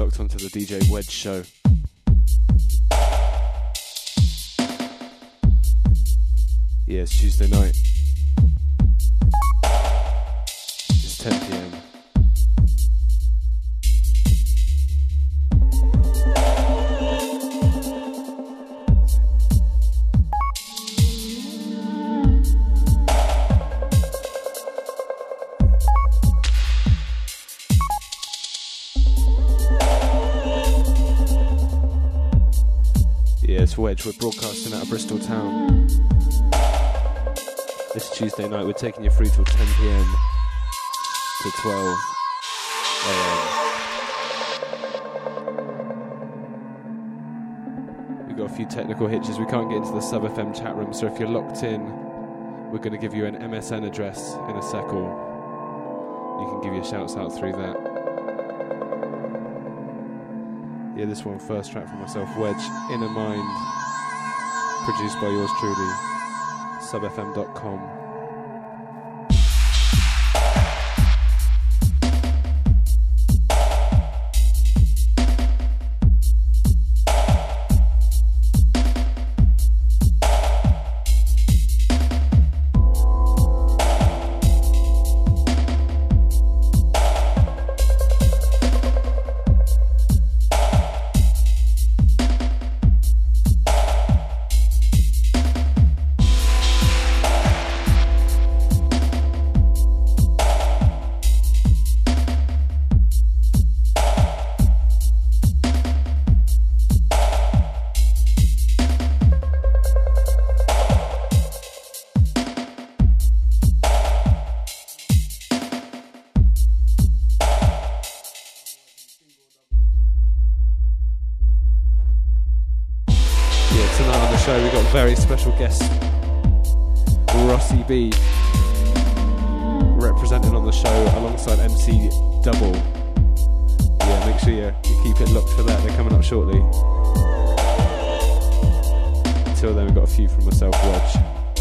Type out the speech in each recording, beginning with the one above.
locked onto the DJ Wedge show. Yeah, it's Tuesday night. It's 10 PM. It's Wedge, we're broadcasting out of Bristol town. This Tuesday night we're taking you through till 10 PM to 12 AM. We've got a few technical hitches, we can't get into the Sub FM chat room, so if you're locked in, we're going to give you an MSN address in a sec, or you can give your shouts out through that. Yeah, this one, first track from myself, Wedge, Inner Mind, produced by yours truly, subfm.com. Very special guest, Rossi B, representing on the show alongside MC Double. Yeah, make sure you keep it locked for that, they're coming up shortly. Until then, we've got a few from myself, Wedge.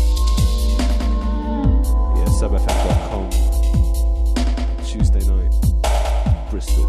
Yeah, subfm.com, Tuesday night, Bristol.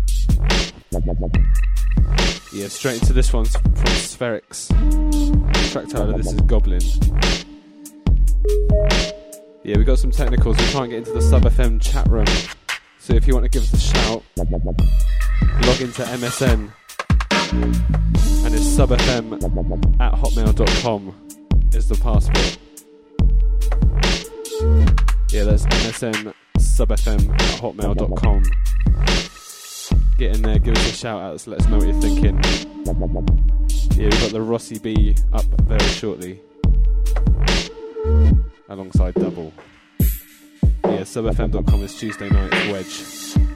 Yeah, straight into this one from Spherics. track title. This is Goblin. Yeah, we got some technicals. We can't get into the Sub FM chat room. So if you want to give us a shout, log into MSN. And it's subfm@hotmail.com is the password. Yeah, that's MSN subfm@hotmail.com. Get in there, give us a shout out, so let us know what you're thinking. Yeah, we've got the Rossi B up very shortly. Alongside Double. Yeah, subfm.com is Tuesday night, Wedge.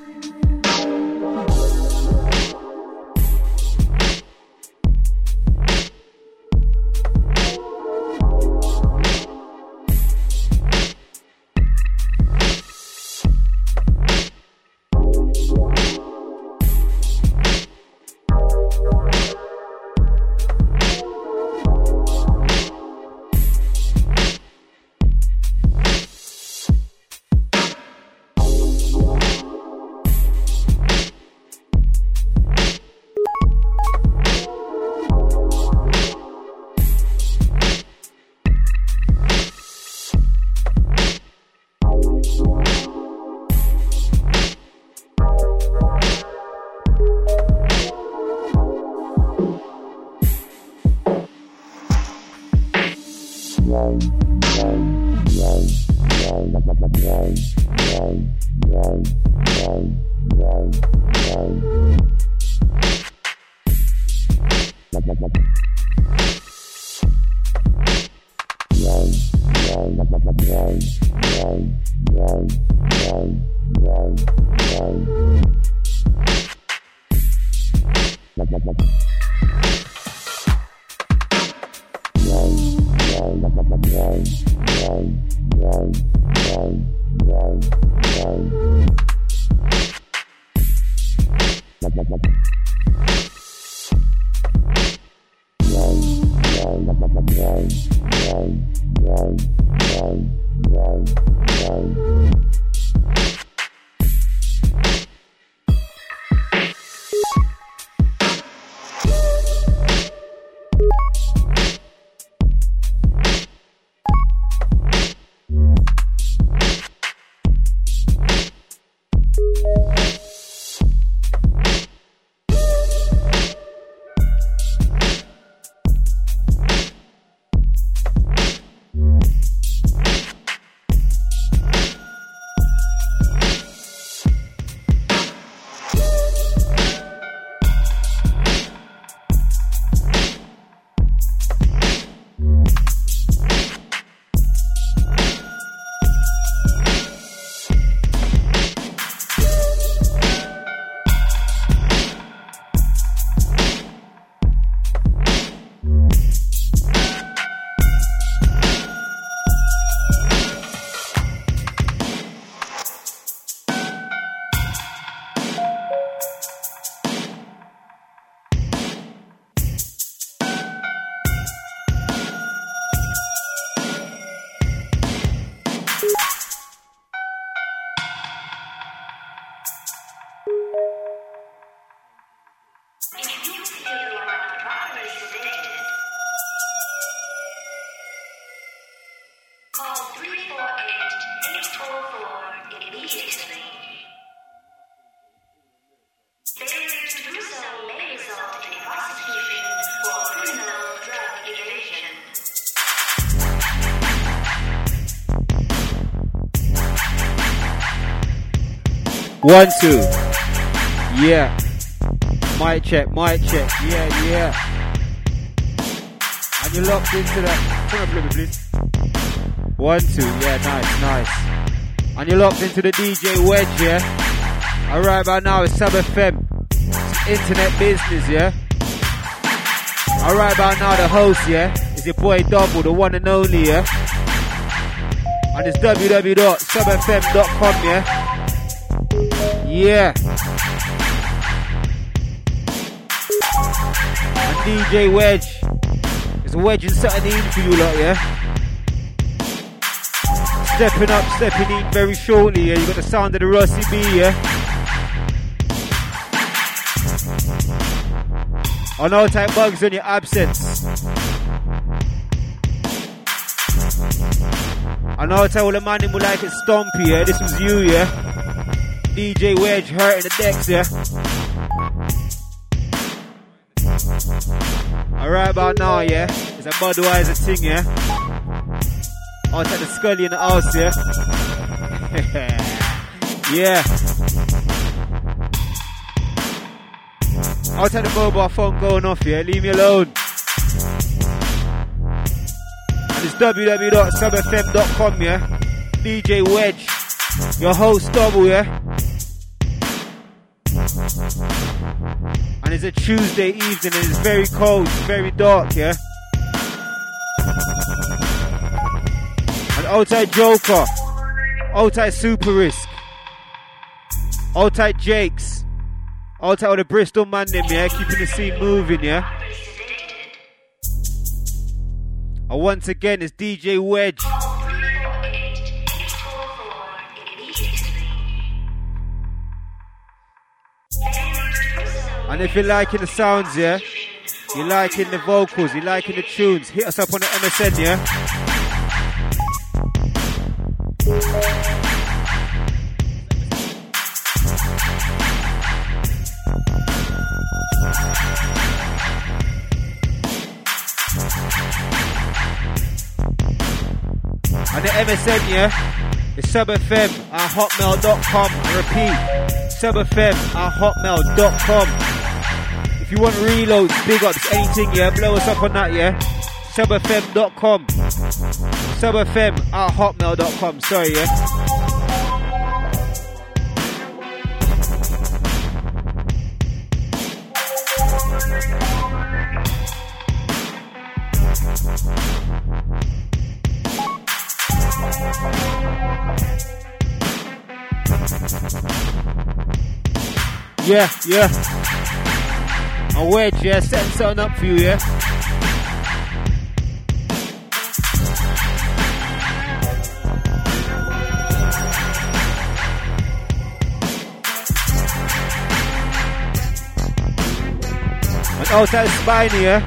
One, two. Yeah. Mic check. Yeah. And you're locked into that. Turn up a little bit, please. 1, 2. Yeah, nice. And you're locked into the DJ Wedge, yeah? Alright, about now it's Sub FM. It's internet business, yeah? Alright, about now the host, yeah? Is your boy Double, the one and only, yeah? And it's www.subfm.com, yeah? Yeah. And DJ Wedge. There's a wedge and something in for you lot, yeah? Stepping up, stepping in very shortly, yeah? You got the sound of the Rossi B, yeah? I know type bugs on your absence. I know I tell all the man in will like it stompy, yeah. This was you, yeah. DJ Wedge hurting the decks, yeah. Alright about now, yeah. It's a Budweiser thing, yeah. I'll take the Scully in the house, yeah. Yeah. I'll take the mobile phone going off, yeah. Leave me alone. And it's www.subfm.com, yeah. DJ Wedge, your host double, yeah. And it's a Tuesday evening and it's very cold, it's very dark, yeah. And outside Joker, outside Super Risk, outside Jakes, outside all the Bristol man them, yeah, keeping the scene moving, yeah. And once again, it's DJ Wedge. And if you're liking the sounds, yeah, you're liking the vocals, you're liking the tunes, hit us up on the MSN, yeah. And the MSN, yeah, it's subfm@hotmail.com. I repeat, subfm@hotmail.com. If you want reloads, big ups, anything, yeah, blow us up on that, yeah. Subfm.com. Subfm@hotmail.com, sorry, yeah. Yeah, yeah. I'm Wedge, yeah, setting something up for you, yeah. And outside Spiny, yeah.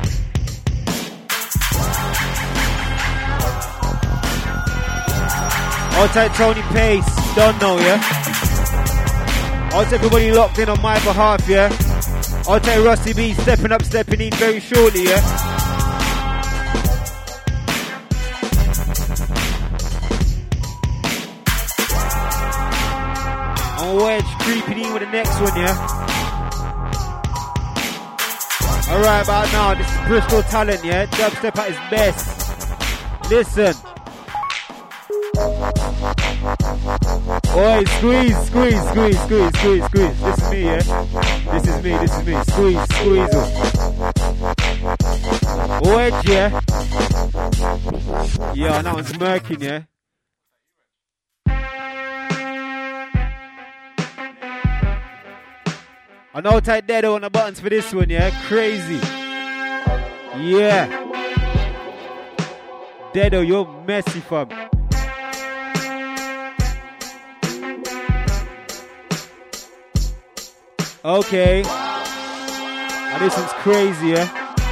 Outside Tony Pace, don't know, yeah. Outside everybody locked in on my behalf, yeah. Outside Rusty B, stepping up, stepping in very shortly, yeah. And Wedge creeping in with the next one, yeah. Alright, about now, this is Bristol talent, yeah. Dubstep at his best. Listen. Oi, squeeze. This is me, yeah. This is me. Squeeze. Wedge, yeah. Yeah, that one's murking, yeah. I know tight Dedo on the buttons for this one, yeah. Crazy. Yeah. Dedo, you're messy, fam. Okay. Oh, this one's crazy, yeah.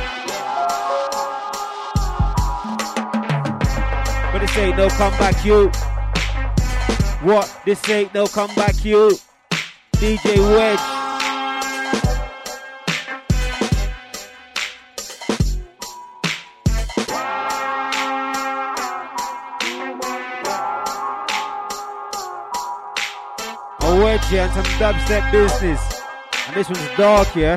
But this ain't no comeback, you. What? This ain't no comeback, you. DJ Wedge. A Wedge, yeah, and some dubstep business. And this one's dark, yeah.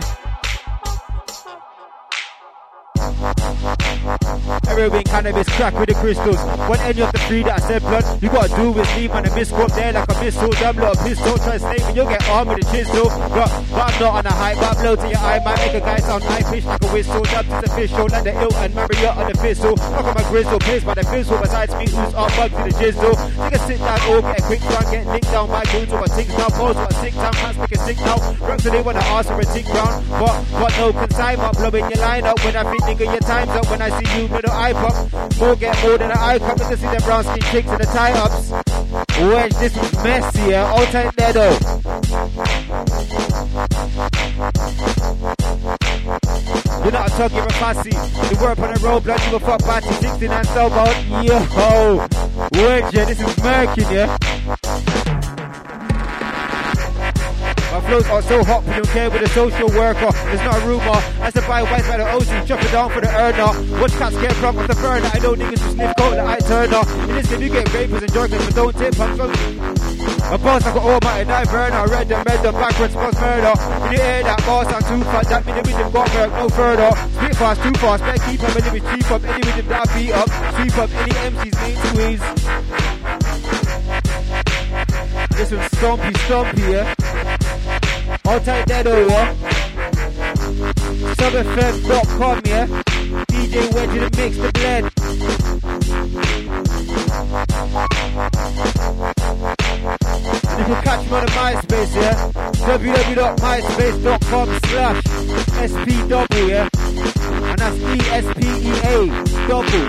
Heroin, cannabis, crack with the crystals. When any of the three that I said blood, you gotta do with me, man. A misquote there like a missile. Damn lot of pistol. Try to snake me, you'll get armed with a chisel. But I'm not on a hype, but blow to your eye. Might make a guy sound high pitch like a whistle. Dubs is official, like the ill and Marriott on the thistle. Look at my grizzle, placed by the fizzle. Besides me, who's all bugs in the jizzle. You can sit down or get a quick run, get linked down my goons over things now. Pose what a sick time, hands make a sick now. Rocks so they wanna ask for a tick round. But no consignment, blowing your line up. When I think nigga your time's up. When I see you with the eye pop, more get more than an eye cup. To see them brown skin kicks and the tie ups. Wedge, this was messy, yeah. All tight there though. You're not a tug, you're a fussy. You work on the road, blood, you a fuck party. 69 so about, yo. Word, yeah, this is Merkin, yeah. My flows are so hot, we don't care with a social worker. It's not a rumor. I survive wise by the ocean, chop it down for the earner. Watch cats get from off the burner. I know niggas who sniff coat like I turner. In this game, you get rapers and jerkers, but don't tip. I'm my boss, I got almighty knife burner. I read them backwards, must murder. When you hear that boss, I'm too fat. That mean the rhythm got work no further. Spit fast, too fast. Better keep up, and if it's cheap up, any rhythm that I beat up. Sweep up any MC's main squeeze. This one's stompy, yeah. I'll take that over. SubFM.com, yeah. DJ Wedge in the mix, the blend. And you can catch me on the MySpace, yeah. www.myspace.com/SPW, yeah. And that's ESPEA double.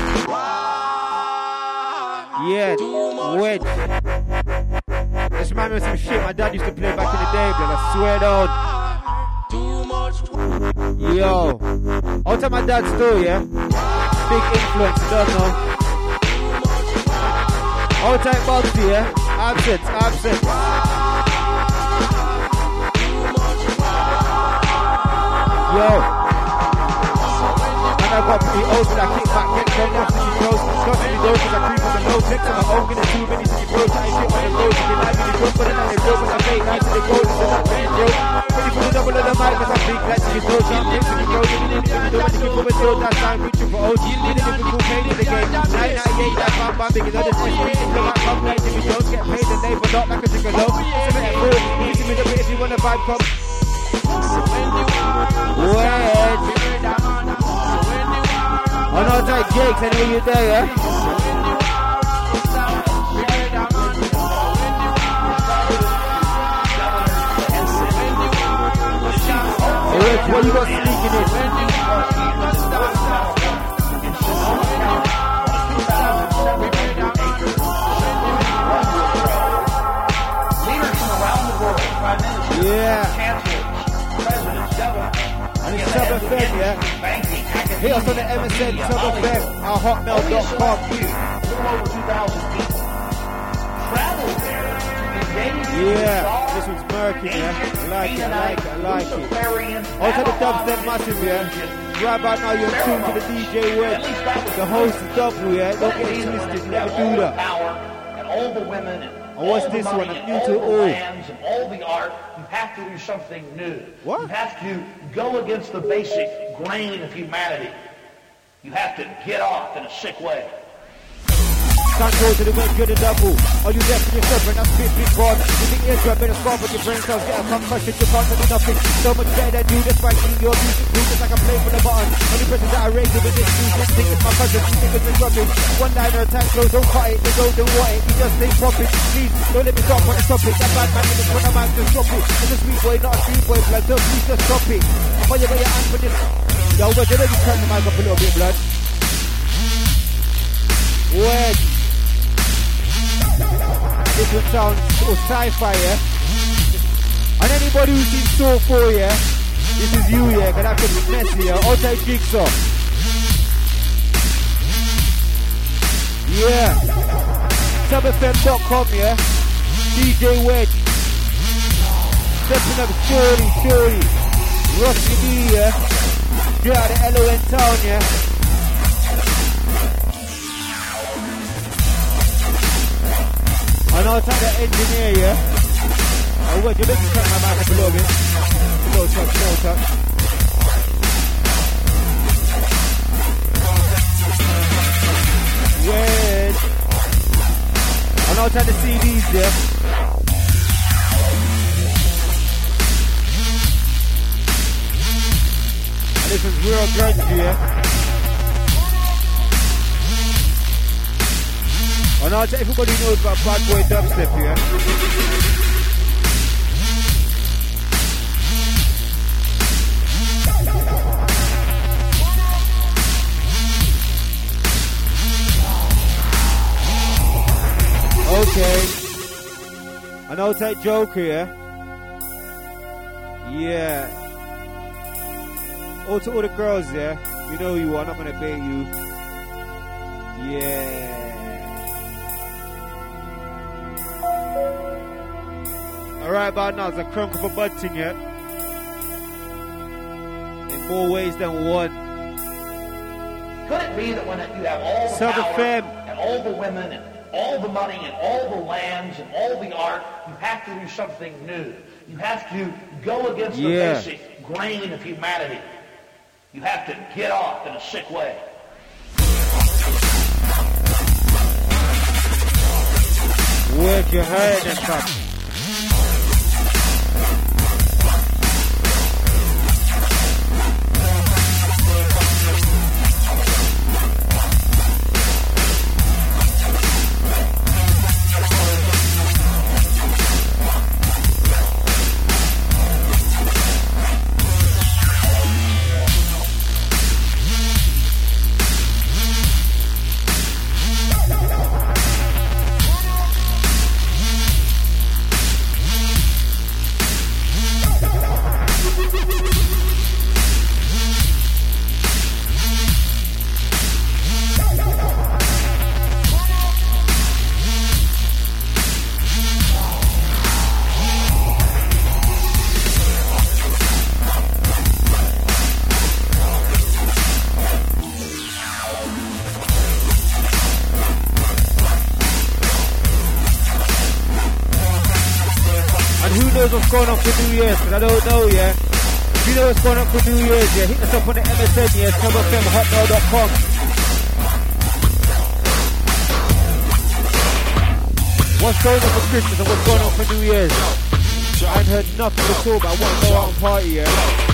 Yeah, Wedge. This reminds me of some shit my dad used to play back in the day, blood. I swear down. Yo. I'll tell my dad's story, yeah? Big influence, you don't know. I'll take Bugsy, yeah? Absent. Yo. And I got pretty old, but I kick back, get going after she goes. Discussing the door, cause I creep on the low. Flex on my own, getting too many to be broke. I ain't shit on the road, you can like me, the but then they broke, but I fake nice to the gold, it's a lot better, bro. Ready for the double of the mic, cause I'm big, like to your throat. I'm big to the gold, you didn't even know when you can come and throw that time, reaching for OG. You didn't even go paid in the game. 998, that bam bam, because all this SB, it's still like come like Jimmy Jones, get paid and they for not like a jigger low. It's a bit of food, you give me the bit if you want a vibe, come. Wedge. Oh no, it's like Jakes, I know you're there, yeah? Hey, Wedge, what you got sneaking in? Leaders from around the world, Prime Minister, Chancellor, President, Governor, and it's SubFM, yeah? banking, Hit us on the MSN, SubFM, our hotmail.com. over 2,000 people travel there. Yeah, this one's murky, yeah? I like it. Also the dubstep massive, yeah? Right about now you're tuned to the DJ Wedge. The host is double, yeah? Don't get it twisted, you never do that. And all the women and what's this one? I'm new to all. And all the art, you have to do something new. What? You have to go against the basic grain of humanity. You have to get off in a sick way. Can't go to the Wedge, you're the double. Are you deaf in yourself and I spit big broad? You think eardrum better scarf on your brain cells, get a concussion, you can't do nothing. So much better than you, that's why I your music too, just like I'm playing for the button. Only person that I rate with this music, think it's my cousin, think it's a rubbish. One liner attack close, don't cut it, they don't want it, you just stay popping. Please, don't let me talk on the topic, that bad man in this one of mine, just stop it. I'm a sweet boy, not a street boy, blood, so please just stop it. But you got your hand for this. Yo, Wedge, you know you turn the mic up a little bit, blood. Wedge. This one sounds sort of sci-fi, yeah? And anybody who's seen Saw 4, yeah? This is you, yeah? Cause that could be messy, yeah? I'll take Jigsaw. Yeah. SubFM.com, yeah? DJ Wedge. Stepping up shorty. Rusty D, yeah? Straight out of LON town, yeah? And I'll take the engineer, yeah? Oh, wait, you let me turn my mic up a little bit. No touch. Wedge. And I'll take the CDs, yeah? And this is real grungy, yeah? And I'll tell everybody knows about Bad Boy Dubstep, yeah? Okay. And I'll take Joker, yeah? Yeah. Oh, to all the girls, yeah? You know who you are, I'm not gonna bait you. Yeah. Right about now, it's a crunk of a bud thing, yeah? In more ways than one. Could it be that when you have all the power and all the women and all the money and all the lands and all the art, you have to do something new. You have to go against the basic grain of humanity. You have to get off in a sick way. Where'd you heard that from? What's going on for New Year's, because I don't know, yeah. If you know what's going on for New Year's, yeah, hit us up on the MSN, yeah, SubFMHotmail.com. What's going on for Christmas and what's going on for New Year's? I ain't heard nothing at all, but I want to go out and party, yeah.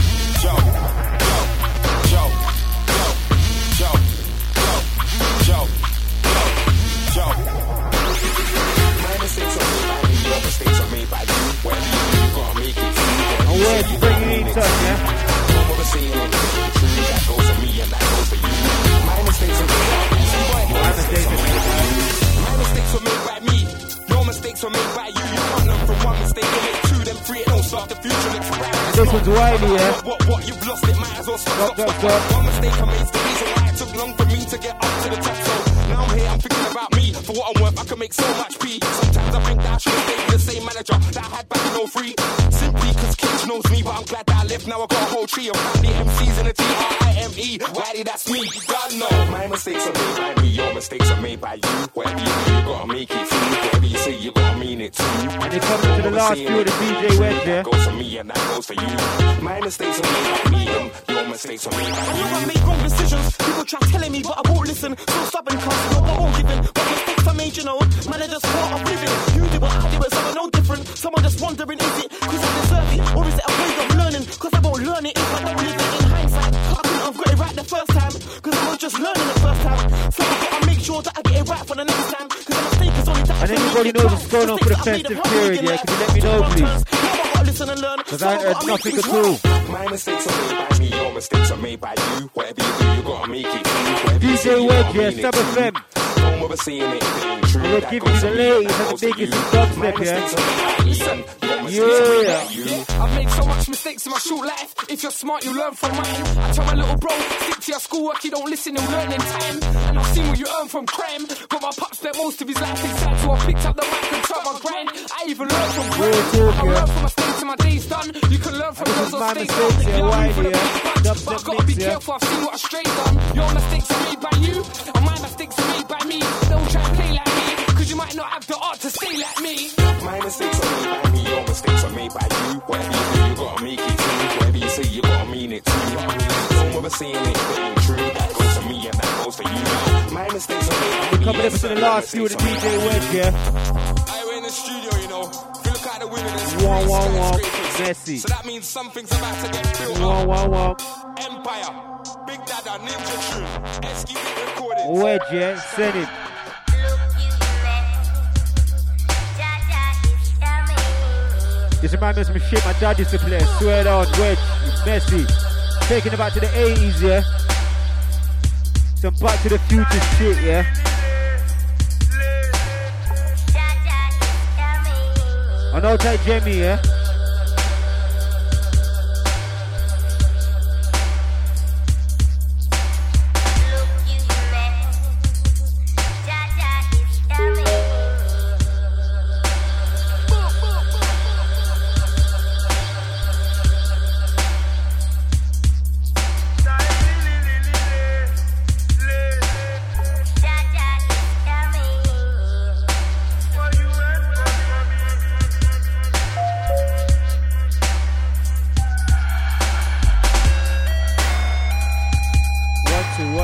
Mistakes are made by you. When you gotta make it through. And where you bring it in, son, yeah? No more saying it. That goes for me and that goes for you. My mistakes are made by you. My mistakes were made by me. Your mistakes were made by you. You can't learn from one mistake and make two, then three. It don't start the future. Looks right. This one's wily, yeah? What you've lost, it might as well stop. One mistake I made is the reason why it took long for me to get up to the top. So now I'm here, I'm thinking about me. For what I'm worth, I can make so much P. Sometimes I think that I should have stayed with the same manager that I had back in 03. Simply because Cage knows me, but I'm glad that I left. Now I got a whole tree of family MCs and a TRIME. Riley, that's me. God no. My mistakes are made by me. Your mistakes are made by you. Whatever you do, you gotta make it through. Whatever you say, you gotta mean it too. And it's coming to the last few of the DJ Wedge, yeah? That goes for me and that goes for you. My mistakes are made by me. Your mistakes are made by you. I make wrong decisions. People try telling me, but I won't listen. So stubborn, cause not my own giving. But mistakes I made, you know. Man, I just part of living. You do what I do, but someone no different. Someone just wondering, is it cause I deserve it? Or is it a way of learning? Cause I won't learn it if I don't live it in hindsight. I couldn't have got it right the first time. Cause I was just learning the first time. So I gotta make sure that I get it right for the next time. Cause a mistake is only that. And anybody knows what's going on for the festive period, yeah? Can you let me know, please? Because I ain't heard nothing at all. My mistakes are made by me, your mistakes are made by you. Whatever you do, you gotta make it through. DJ Wedge, yeah, SubFM. Don't bother saying it, it ain't true. And we're giving you the latest and the biggest in dubstep, yeah? Yeah. I've made so much mistakes in my short life. If you're smart, you learn from mine. I tell my little bro, stick to your schoolwork, you don't listen, you'll learn in time. And I've seen what you earn from crime. But my pop spent most of his life inside, so I picked up the mic and tried my grind. I even learned from crime. I learned from mistakes and my day's done. You can learn from those on stage down. But I gotta be careful, I've seen what I strayed done. Your mistakes are made by you, and my mistakes are made by me. Don't try and play like me, cause you might not have the art to stay like me. My mistakes are made by me, your mistakes are made by you. Whatever you do, you gotta make it through. Whatever you say, you gotta mean it too. Don't bother saying it, it ain't true. That goes for me and that goes for you. My mistakes are made by me. We're coming up to the last few of the DJ Wedge, yeah? I were in the studio, you know. If you look at the window, there's Messi. So that means something's about to get built up. Empire, Big Dada, Ninja True, SQ recorded. Wedge, yeah? Send it. This reminds me of some shit my dad used to play. Swear down, Wedge, Messi. Taking it back to the 80s, yeah? Some Back to the Future shit, yeah? I know type Jamie, yeah?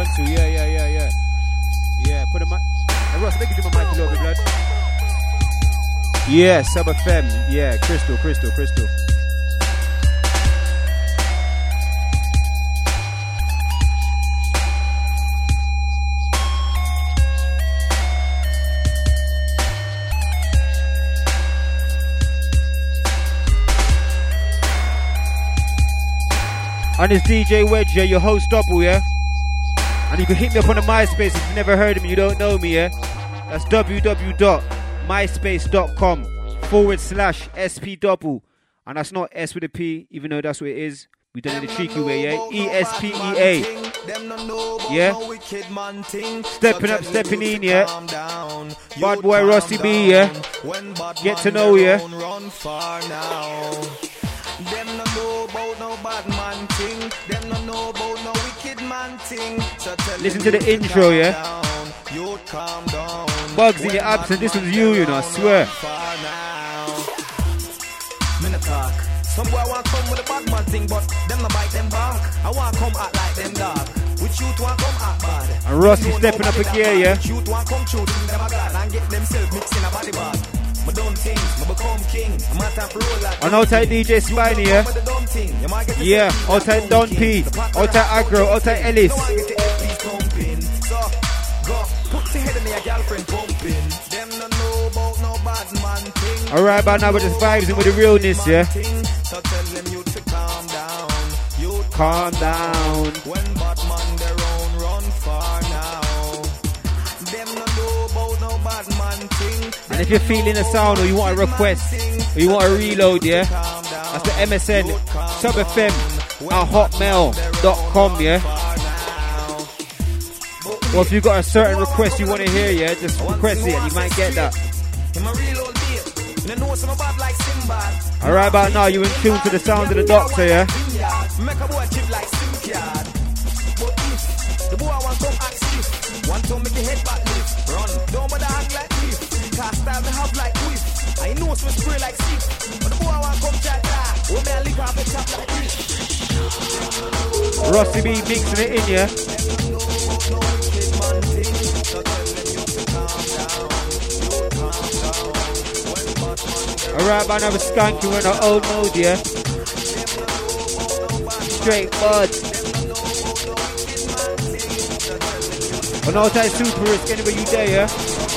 2. Yeah, put a mic. Hey, Ross, make it do my mic a little bit, blood. Yeah, Sub FM. Yeah, Crystal. And it's DJ Wedge, yeah, your host double, yeah? And you can hit me up on the MySpace if you've never heard of me, you don't know me, yeah? That's www.myspace.com/SP double. And that's not S with a P, even though that's what it is. We done it the cheeky way, yeah? ESPEA. Yeah? Stepping up, stepping in, yeah? Bad boy Rusty B, yeah? Get to know, yeah? Them no know about no bad man thing. Them no know about no wicked man thing. So listen to the intro, yeah? You calm down. Bugs in your absence, this was you know, I swear. Me no talk. Some boy want come with a bad man thing, but them no bite them back. I want come act like them dog. Which youth want come act bad. And Rusty stepping up a gear, yeah? Which youth want come shoot them a god and get themselves mixed in a body bag. I become king. And outside DJ Spiny, yeah? Yeah, outside Don P, outside Agro, outside Ellis. Alright, but now with the vibes and with the realness, yeah? So tell them you to calm down. Calm down. When Batman their own run far now. Them no know about no bad man thing. And if you're feeling a sound or you want a request or you want a reload, yeah? That's the MSN SubFM at hotmail.com, yeah? Or if you've got a certain request you want to hear, yeah? Just request it and you might get that. Alright, about now you're in tune to the sound of the Doctor, yeah? Make a boy chip like Simcard. But if the boy want some act stiff, want to make your head back lift, run, don't bother hang like cliff. Cause style me have like whiff. I know some spray like sick. But the boy want come chat that. Oh man, lick off the top like this. Rusty B mixing it in, yeah? Alright, man, I was skanking in our old mode, yeah? Straight bud. On all time super risk, anywhere you there, yeah?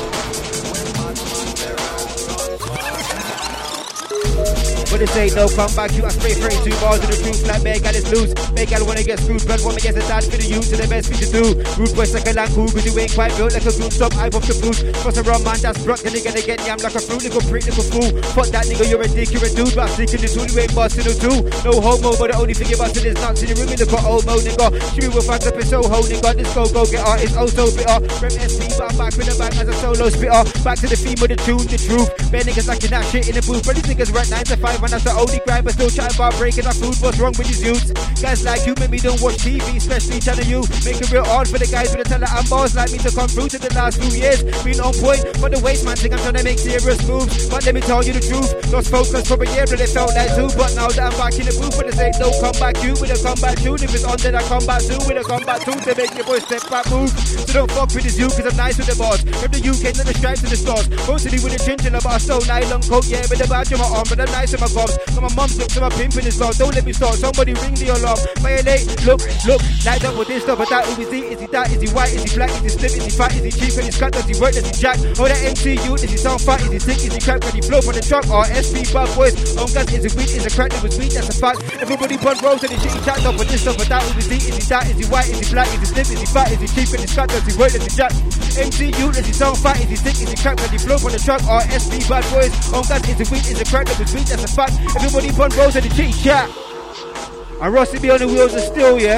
But this ain't no comeback, you I spray 32 bars in the truth, like Meg gal is loose. Meg gal wanna get screwed, blood wanna get the dad for the youth, to the best thing to do. Rude boys like a Lanku, cause you ain't quite built like a goon, stop hype off the boot. Cross a rum man, that's broke, then they gonna get yam like a fruit, little prick, little fool. Fuck that nigga, you're a dick, you're a dude, but I'm sneaking the tool, you ain't busting no two. No homo, but the only thing you're busting is nuts in the room, look at old mo, nigga. Shoot with fans up in Soho, nigga, this go get art is oh so bitter. Rep SP, but I'm back with the bang as a solo spitter. Back to the theme of the tune, the truth. Bare niggas lacking that shit in the booth, but these niggas run 9 to 5, and that's the only grind. But still chatting about breaking our food. What's wrong with these youths? Guys like you make me don't watch TV, especially Channel U. Make it real hard for the guys with the teller and bars like me to come through to the last few years. Been on point, but the waste man think I'm trying to make serious moves. But let me tell you the truth, lost focus for a year, but it felt like two. But now that I'm back in the booth, but this ain't no comeback. You with a comeback tune. If it's on, then I come back too with a comeback tune to make your boy step back move. So don't fuck with this you, cause I'm nice with the bars. From the UK to the stripes and the stars. Mostly with a chinchilla, but I stole nylon coat, yeah, with the badge on my arm, but I'm nice with my gums. So my mum's looks to my pimping is loud. Don't let me start. Somebody ring the alarm. Violate. Look. Like that with this stuff. But that who is he? Is he that? Is he white? Is he black? Is he slim? Is he fat? Is he cheap? Is he scat? Does he work? Does he jack? Oh, that MCU. Does he sound fat? Is he sick? Is he crap? Can he flow from the truck? Or SP bad boys. On gas. Is it weed? Is it crack? That was sweet. That's a fact. Everybody put rolls and the shit he chat up. But this stuff. But that who is he? Is he that? Is he white? Is he black? Is he slim? Is he fat? Is he cheap? Is he scat? Does he work? Does he jack? MCU. Does he sound fat? Is he sick? Is he crap? Can he flow from the truck? Or SP bad boys. On gas. Is it weed? Is it crack? That was sweet. That's a fact. Everybody put rolls and the shit he chat. And Rusty be on the wheels of steel, yeah?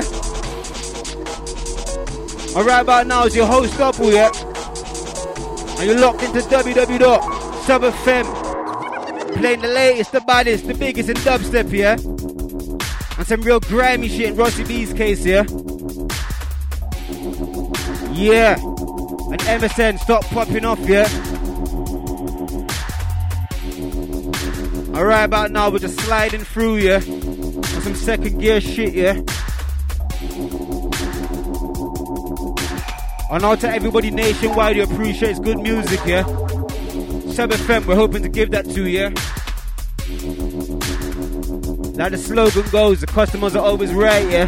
And right about now is your host double, yeah? And you're locked into www.subfm. Playing the latest, the baddest, the biggest in dubstep, yeah? And some real grimy shit in Rusty B's case, yeah? Yeah. And MSN, stop popping off, yeah? And right about now we're just sliding through, yeah? Some second gear shit, yeah? And out to everybody nationwide who appreciates good music, yeah? Sub FM, we're hoping to give that to you. Like the slogan goes, the customers are always right, yeah?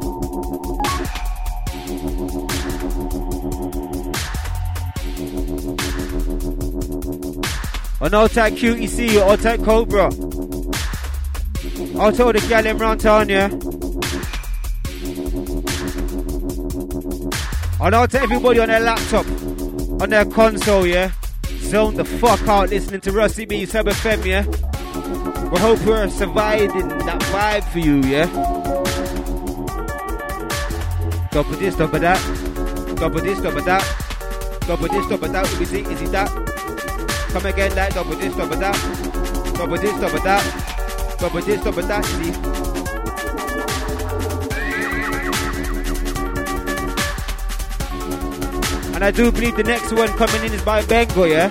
And out to QEC, out to Cobra. Out to all the gal in round town, yeah? And out to everybody on their laptop, on their console, yeah? Zone the fuck out listening to Rusty B, Sub FM, yeah? We hope we're surviving that vibe for you, yeah? Double this, double that. Double this, double that. Double this, double that. Is it that? Come again, like double this, double that. Double this, double that. Double this, double that, see? And I do believe the next one coming in is by Bengo, yeah?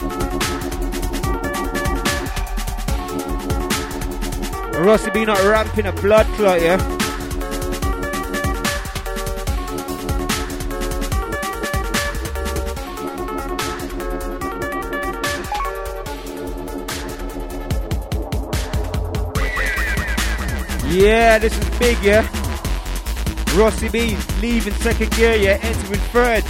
Rusty B not ramping a blood clot, yeah? Yeah, this is big, yeah? Rusty B leaving second gear, yeah? Entering third.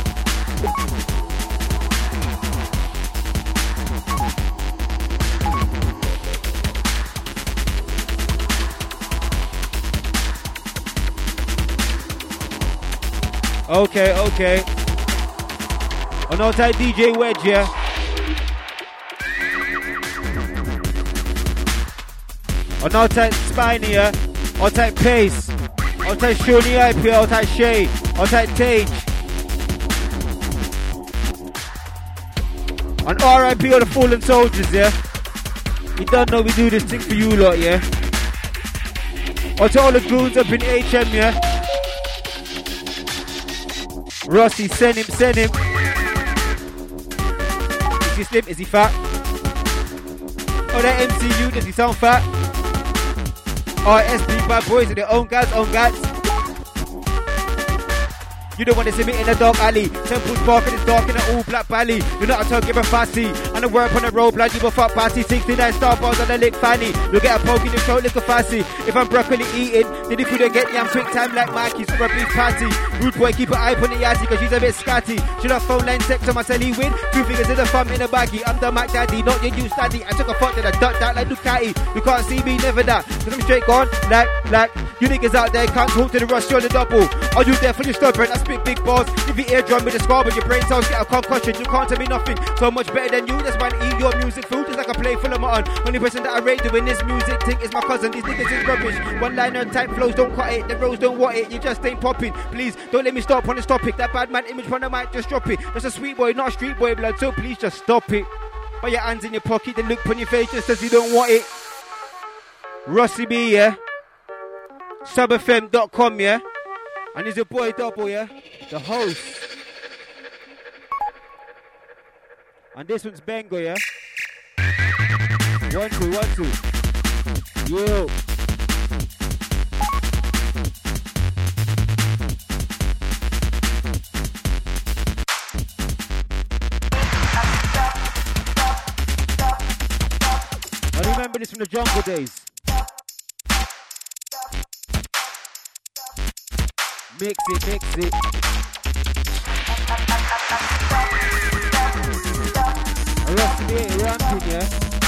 Okay. On outside DJ Wedge, yeah? On outside Spiny, yeah? Outside Pace. Outside Shoni IP, outside Shay. Outside Tage. On RIP all the fallen soldiers, yeah? You don't know we do this thing for you lot, yeah? Outside all the goons up in HM, yeah? Rusty, send him. Is he slim? Is he fat? Oh, that MCU, does he sound fat? Oh, SB bad boys in their own guys. You don't want to see me in a dark alley. Temple's Park and it's dark in an all black valley. You're not a tongue, give a fussy. And I work on the road, blood, you a fuck party. 69 star bars on the lick fanny. You'll get a poke in the throat, little fussy. If I'm broccoli eating, then if you don't get me, I'm quick time like Mikey's for a big party. Rude boy, keep an eye on the yatty, cause she's a bit scatty. Should have phone line sex on my celly win. 2 fingers in the thumb in the baggy. I'm the Mac Daddy, not your new study. I took a fuck to the duck that like Ducati. You can't see me, never that. Cause I'm straight gone, like. You niggas out there can't talk to the rush, you're the double. Are you there for your stubborn? I spit big balls. If your eardrum with a scar, but your brain cells get a concussion. You can't tell me nothing. So much better than you. That's why I eat your music food. It's like a plate full of mutton. Only person that I rate doing this music thing is my cousin. These niggas is rubbish. One liner type flows don't cut it. The rows don't want it. You just ain't popping. Please don't let me stop on this topic. That bad man image on the mic, just drop it. Just a sweet boy, not a street boy blood. So please just stop it. Put your hands in your pocket. The look on your face just says you don't want it. Rusty B, yeah? SubFM.com, yeah? And it's your boy Double, yeah? The host. And this one's Bengo, yeah? 1, 2, 1, 2. Yo. I remember this from the jungle days. Mix it. Rusty B ramping, yeah?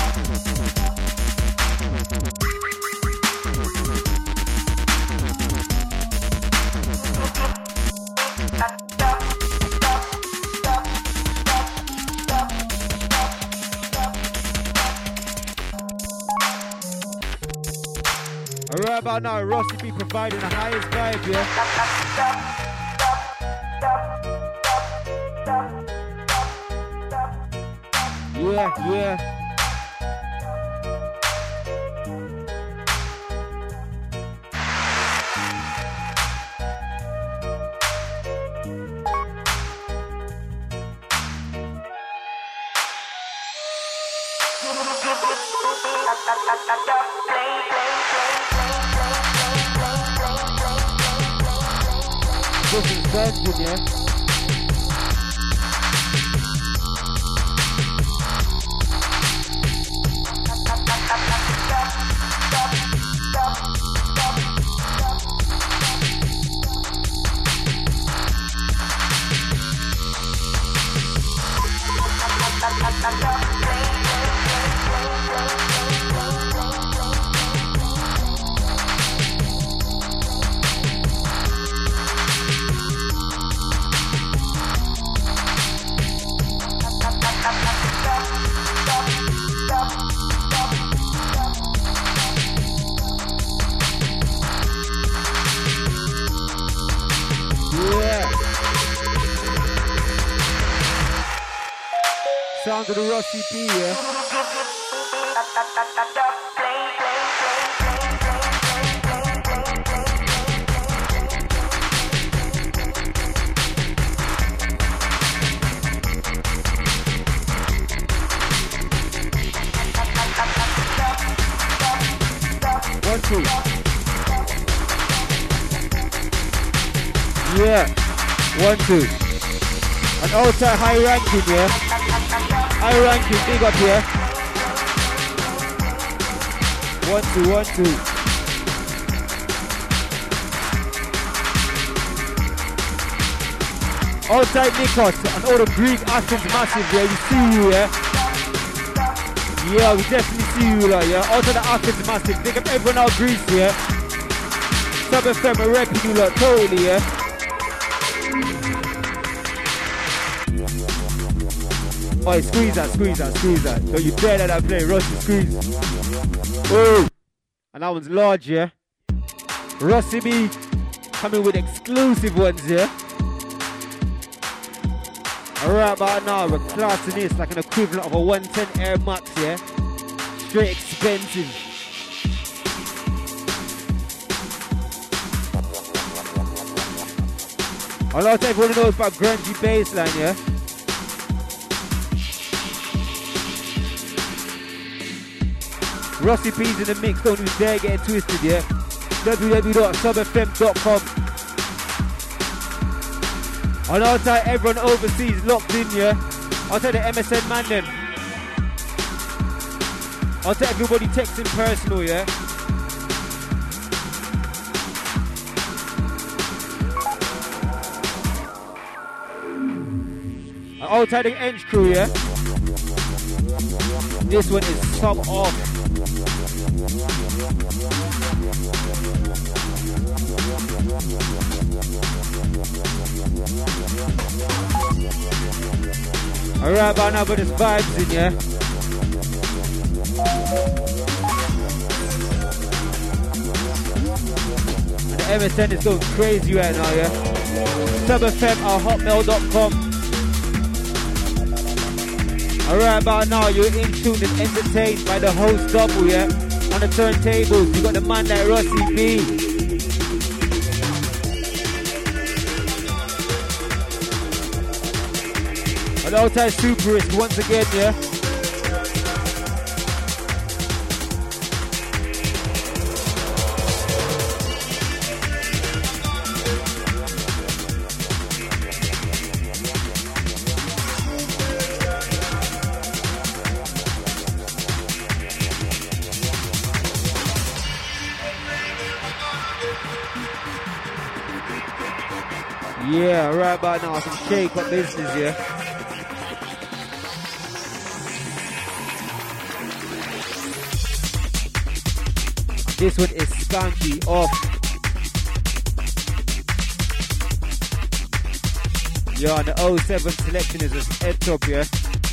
Right about now, Rusty B providing the highest vibe, yeah? Yeah. This is Benjamin, yeah? sounds of the Rossi B, yeah? 1, 2. Yeah, 1, 2. An outside high ranking, yeah? High ranking, big up here. 1, 2, 1, 2. Outside Nikos and all the Greek Athens massive, yeah? We see you, yeah? Yeah, we definitely see you, like, yeah? Outside the Athens massive, big up everyone out Greece, yeah? Sub FM, we're repping you, like, totally, yeah? Oh, squeeze that. So you dare let that play, Rossi squeeze. Oh, and that one's large, yeah? Rossi B coming with exclusive ones, yeah? Alright, about now we're classing this like an equivalent of a 110 Air Max, yeah? Straight expensive. A lot of everyone knows about grungy bassline, yeah? Rossi P's in the mix, don't you dare get it twisted, yeah? www.subfm.com. And outside everyone overseas locked in, yeah? Outside the MSN man then. Outside everybody texting personal, yeah? And outside the Eng crew, yeah? This one is sub off. Alright, by now, but there's vibes in, yeah? And the MSN is going crazy right now, yeah? subfm@hotmail.com. Alright, by now, you're in tune and entertained by the host double, yeah? On the turntables, you got the man like Rossi B. The outside Superist once again, yeah? Yeah, right about now, some shake up business, yeah? This one is skanky off. Yeah, and the 07 selection is a head top, yeah?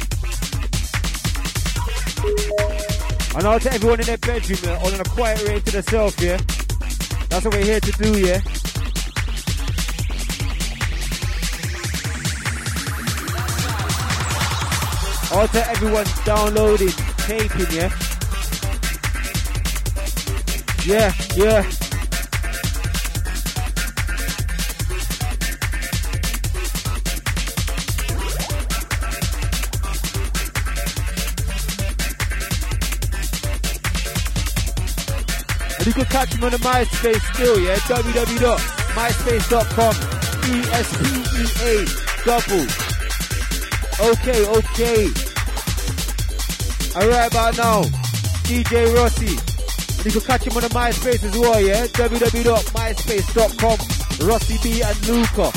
And out to everyone in their bedroom, yeah, all on a quiet rate to themselves, yeah? That's what we're here to do, yeah? Out to everyone downloading, taping, yeah? Yeah. And you can catch him on the MySpace still, yeah? www.myspace.com ESPEA double. Okay. Alright about now, DJ Rossi. And you can catch him on the MySpace as well, yeah? www.myspace.com Rossi B and Luca.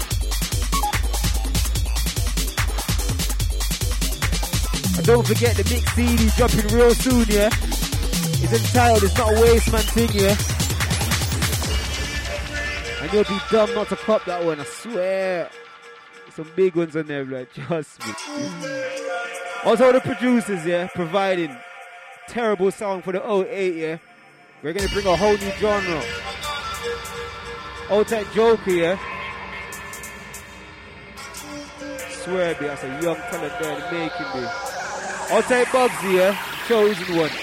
And don't forget the mix CD dropping real soon, yeah? It's entitled It's Not a Waste Man thing, yeah? And you'll be dumb not to cop that one, I swear. Some big ones on there, like, trust me. Also the producers, yeah, providing terrible sound for the 08, yeah. We're gonna bring a whole new genre. Outside Joker, yeah. swear, be as a young talent there in the making, be. Outside Bugsy, yeah, chosen one.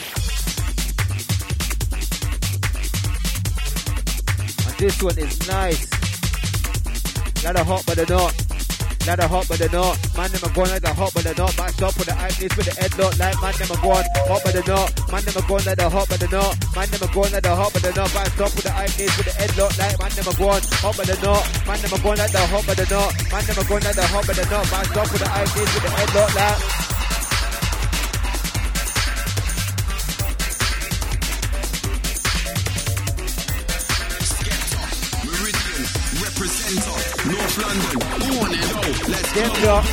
And this one is nice. Ladder hot by the knot. Ladder hot by the knot. Man, them are going like the hot by the knot. Backed up with the eyelids with the headlock. Like man, them are going hot by the knot. Man, them are going like the hot by the knot. Man, them are going like the hot by the knot. Backed up with the eyelids with the headlock. Like man, them are going hot by the knot. Man, them are going like the hot by the knot. Man, them are going like the hot by the knot. Backed up with the eyelids with the headlock. Like. North London, on and on. Let's get it up.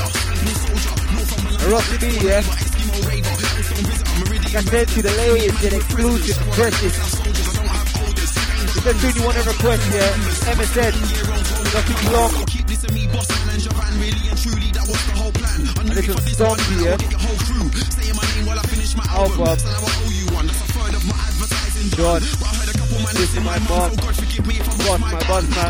Rusty B, yeah. Like I said to the ladies, get exclusive precious. If there's anything you want to request, yeah, MSN, Rusty Block. And this one's Zombie, yeah. Alpha. John. This is my mom. Boss, my boss, man.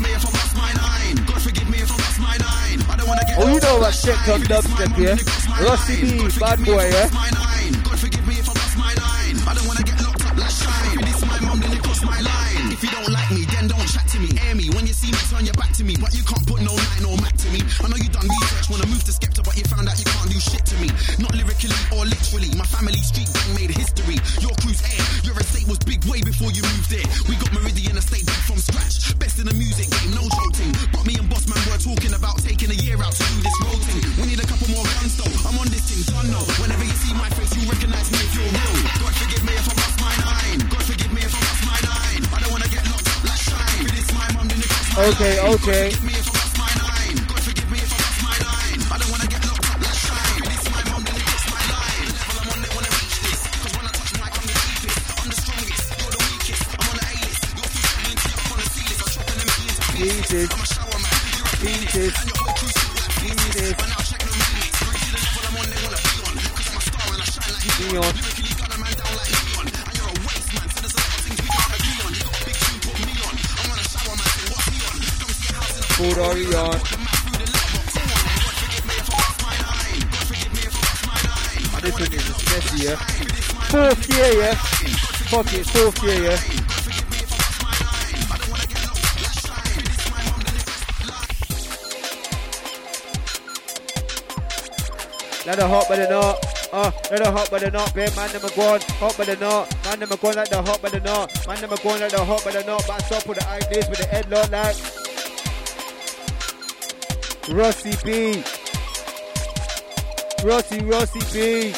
Oh, you know what shit on dubstep, yeah? Rusty B, bad boy, yeah? God forgive me if I bust my line. I don't wanna get locked up like shine. This is my mum, then it cross my line. If you don't like me, then don't chat to me. Air me, when you see me, turn your back to me. But you can't put no line or Mac to me. I know you done research, wanna move to Skepta, but you found out you can't do shit to me. Not lyrically or literally. My family street gang made history. Your crew's air, your estate was big way before you moved there. We got Meridian estate back from scratch. Best in the music game, no joking. But me and Bossman were talking about taking a year out to do this road thing. We need a couple more guns though. I'm on this thing, done no. Whenever you see my face, you recognize me if you're real. God forgive me if I bust my nine. God forgive me if I bust my nine. I don't wanna get locked up like shine. This my mum, then it cost my okay, nine. okay. God forgive me if I bust my nine. God forgive me if I bust my nine. I don't wanna get locked up like shine. This my mum, then it cost my line. Level I'm on, they wanna reach this. Cause when I touch my I'm the deepest. I'm the strongest, you're the weakest. I'm on the A-list. You're too struggling to up on the C-list. I'm chopping them into pieces. I'm a shower man, you're a penis. And your whole crew's still like pieces. But now check the remix. Bring to the level I'm on, they wanna be on. Cause I'm a star and I shine like neon. Lyrically gun a man down like neon. And you're a waste man, so there's a lot of things we can't agree on. You got a big tune, put me on. I'm on a shower man, so what's me on? Come see a house in a Food Orion. This one is messy, yeah. Fourth year, yeah. Fuck it, fourth year, yeah. Let her hop by the knot. Let her hop by the knot, babe. Man, them a going hop by the knot. Man, them a going like the hop by the knot. Man, them a going like the hop by the knot. Back up with the eyelids with the headlock, like. Rusty B. Rusty B.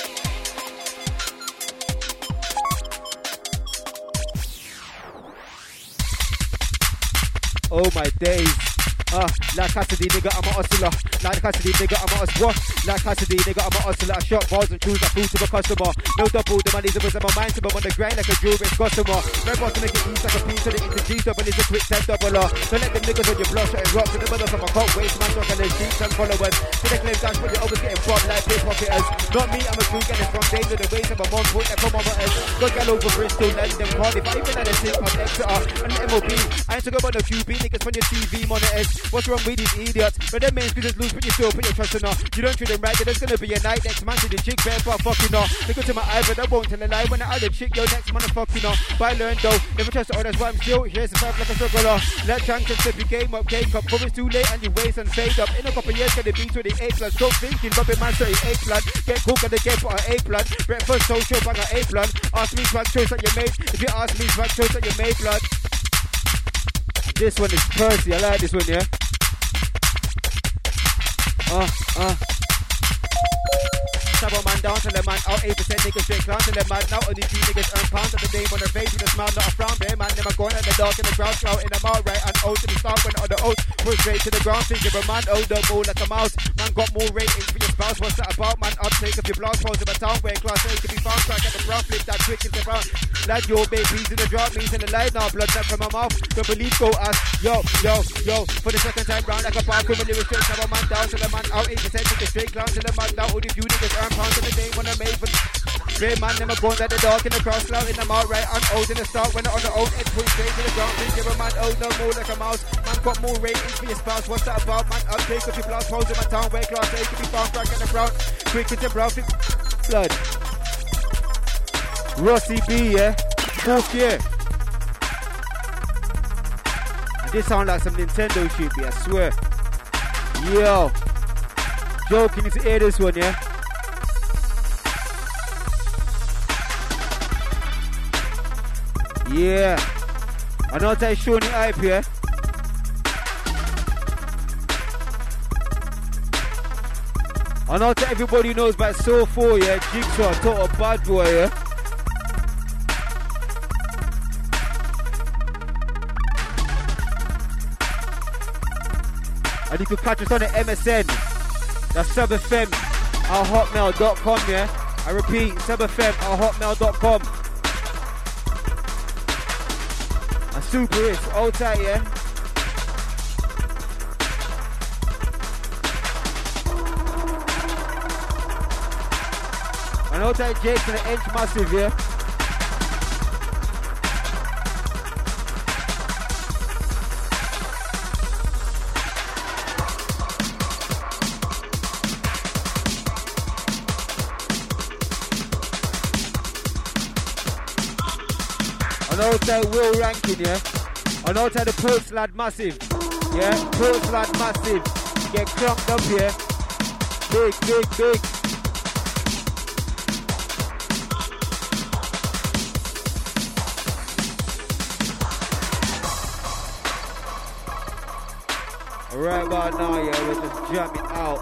Oh my days. Like Cassidy, nigga, I'm a hustler. Like Cassidy, nigga, I'm a hustler. Like Cassidy, nigga, I'm a hustler. I shot balls and choose a food to a customer. No double, the money's always on my mind, so I'm on the grind like a jewelry customer. Red boss to make it east like a piece of the into double is a quick 10 double. Don't let them niggas on your block shot and rock to the mother from a coat waste man talking their sheets and followers. To the claim dash, but you're always getting bombed like pickpocketers. Not me, I'm a crew getting from days to the waist of a month, point like come on butters. Got gal over Bristol, London, Cardiff. I even had a sink of Exeter and the MOB. I ain't talking about no QB niggas from your TV monitors. What's wrong with these idiots? But them main squeezers lose, but you still put your trust in her. You don't treat them right, then there's gonna be a night next man to the chick, better for fucking her. Look into my eye, but I won't tell a lie when I the chick, yo, next motherfucking her. But I learned though, never trust the others, but I'm still here, survive like a struggler. Let chance and step your game up, cake up. Before it's too late and you waste and fade up. In a couple of years, gonna be to the A plus. Stop thinking, rubbing man 38 plan. Get cook and the game for an A plan. Breakfast social, bang an A plan. Ask me swag choice that you made. If you ask me swag choice that you made, blood. This one is Percy, I like this one, yeah. Sabo man down to the man out 8% niggas straight clown to the man. Now only 3 niggas earn pounds at the day on their face with a smile, not a frown. Bare man, them are going at the dark in the ground, out in the mouth, right and out to the start when on the oath. Push straight to the ground, think of a man, oh the ball like a mouse. Man got more ratings for your spouse, what's that about? Man, uptake of your blouse, pose of a town where class A can be found, crack at the brown, flip that quick into the brown. Lad, your babies in the drop, means in the light now, blood left from my mouth. Don't believe, go ask, yo, for the second time round like a bar criminal restrict. Sabo man down to the man out 8% niggas straight clown to the man. Now only few niggas earn pounds in the day when I made for Fair man, them a bones at the dark in the cross, loud in the mouth, right on out in the start. When they're on the old edge, put straight to the ground. Think give a man out no more like a mouse. Man got more ratings for your spouse. What's that about? Man, I'll take up your blouse, pose in my town, where class A could be found, crack in the ground. Quick into brown, blood. Rossi B, yeah? 4th year. And this sound like some Nintendo shit, I swear. Yo. Joe, can you hear this one, yeah? Yeah. I know that showing the hype here. I know that everybody knows about Soul 4, yeah? Jigsaw, total bad boy, yeah? And you can catch us on the MSN. That's SubFM at hotmail.com, yeah? I repeat, SubFM at hotmail.com. And super is all tight, yeah? And all tight Jake's and the Inch Massive, yeah? And outside Will Rankin, yeah? And outside the Portslade Massive, yeah? Portslade Massive, get crunked up here. Big, big, big. Right about now, yeah, we're just jamming out.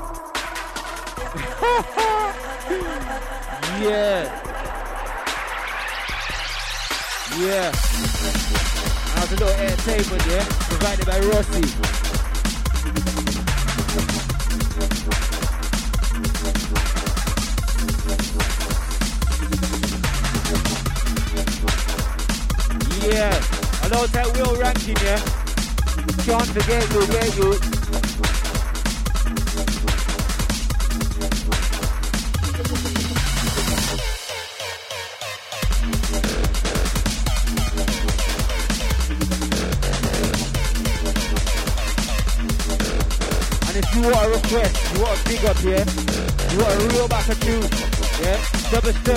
Yeah. Yeah. That's a little entertainment, yeah? Provided by Rossi. Yeah. I know that Will Rankin, yeah? Can't forget you, yeah, you. And if you want a request, you want a big up, yeah? You want a real back of tune, yeah? Double step,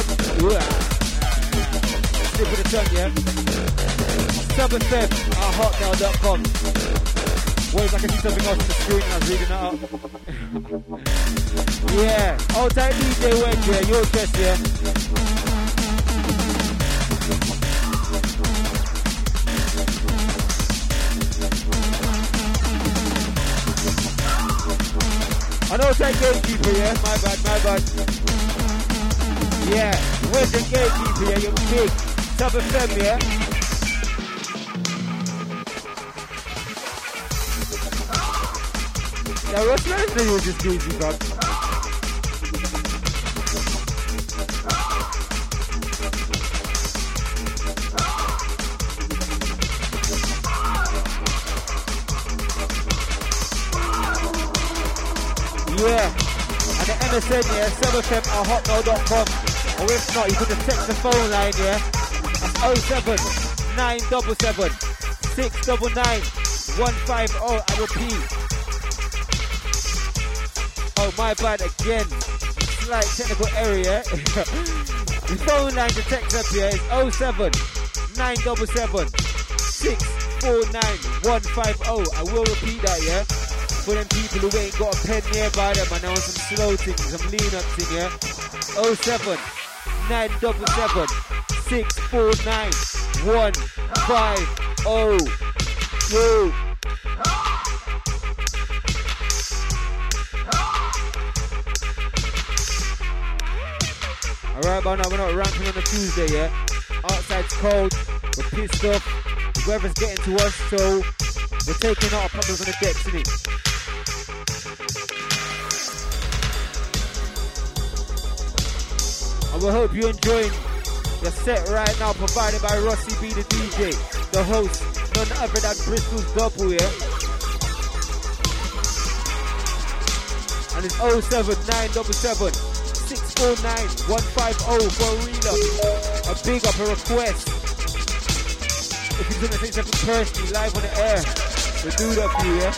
slip of the tongue, yeah? SubFM at hotmail.com. Wait, I can see something else on the screen and I was reading that up. Yeah, old time DJ Wedge, yeah, your chest, yeah. I know that gatekeeper, yeah, my bad. Yeah, where's the gatekeeper, yeah, you're big. SubFM, yeah. Now, what's the name of this goofy god? Yeah, and the MSN, yeah, SubFM at hotmail.com. Or if not, you can just text the phone line, yeah. That's 07 977 699 150. I repeat. Oh, my bad again. Slight technical error, yeah? The phone line to text up here is 07 977 649 150. I will repeat that, yeah? For them people who ain't got a pen nearby them and I want some slow things, some lean ups in, yeah? 07 977 649 150. Yo. Alright, but now we're not ranking on a Tuesday, yeah? Outside's cold, we're pissed off, the weather's getting to us, so we're taking out our problems on the decks, innit? And we hope you're enjoying the set right now, provided by Rossi B, the DJ, the host, none other than Bristol's Double, yeah? And it's 07 977 649 649-150 for a reload. A big up a request. If you're gonna say something personally live on the air, we'll do that for you, yeah?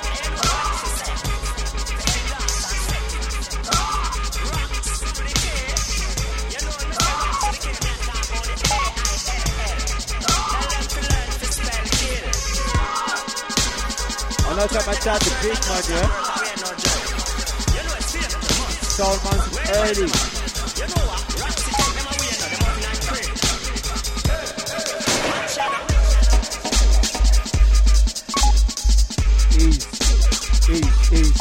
I know that my dad, the big man, yeah? Sound man from early. Ease.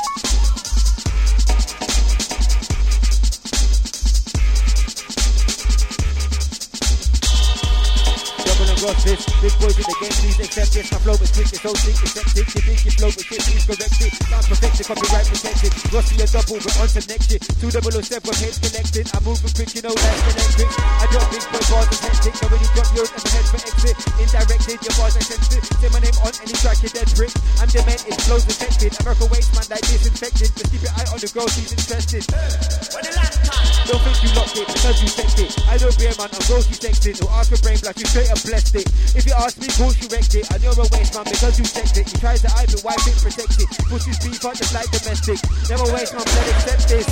This big boys in the game, please accept this. My flow is quick, it's so sick, accept it. You think you flow with shit, please correct it. Sound perfected, copyright protected. Rusty a double, but on some next shit. 2007, with heads connected. I'm moving quick, you know that's electric. I drop big boy bars and hectic. So when you drop yours and the head for exit, indirected, your bars are sensitive. Say my name on any track, you're dead prick. I'm demented, flows affected. America waste man like disinfected. Just keep your eye on the girl, she's interested. Don't think you locked it, because you checked it. I know beer man, I'm grossly sexted. Or ask your brain black, you straight up blessed it. If you ask me, course you wrecked it. I know a waste man because you checked it. You tries to hide it, wipe it, protect it. Pushes beef out just like domestic. Never waste man, let accept this.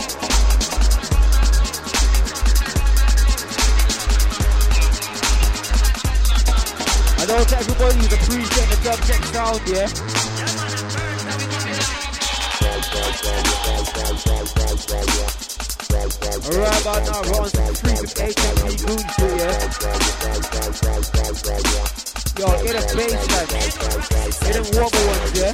I know to everybody who's appreciating the dub check sound, yeah? Alright about now, we're on some street with HMP Goon shit, yeah? Yo, get a baseline. Get them wobble ones, yeah?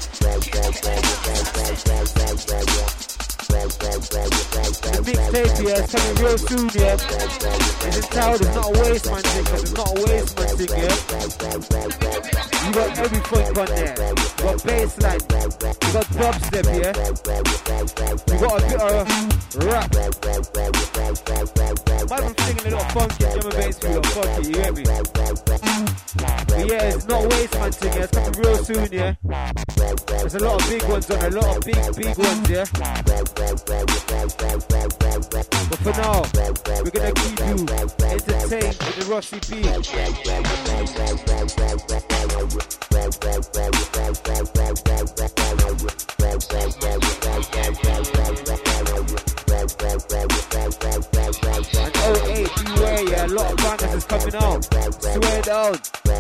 The mixtape, yeah, it's coming real soon, yeah? It's entitled, it's not a waste man thing, cause it's not a waste man thing, yeah? You got every funk on there. You got bassline. You got dubstep, yeah? You got a bit of rap. Might be singing a little funky, drum and bass for you, funky, you get me? But yeah, it's not a waste man thing, yeah? It's coming real soon, yeah? There's a lot of big ones on there, a lot of big ones, yeah? But for now, we're gonna keep you entertained with the Rusty beat. And 08, beware, yeah, a lot of bangers is coming out. Swear down.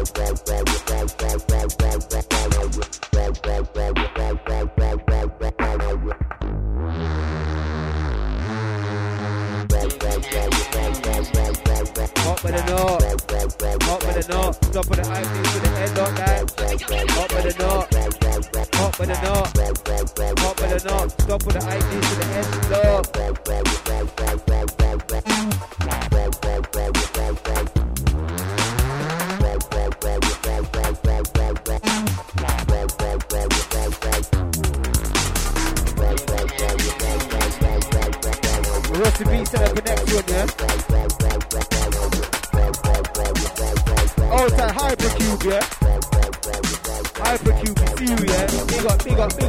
Hot with the knot, hot with the knot, stop with the IP to the end of that. Hot with the knot, hot with the knot, hot with the knot, stop with the IP to the end of. Rusty beat set up the next one, yeah? Oh, it's that Hypercube, yeah? Hypercube, see you, yeah? Big up.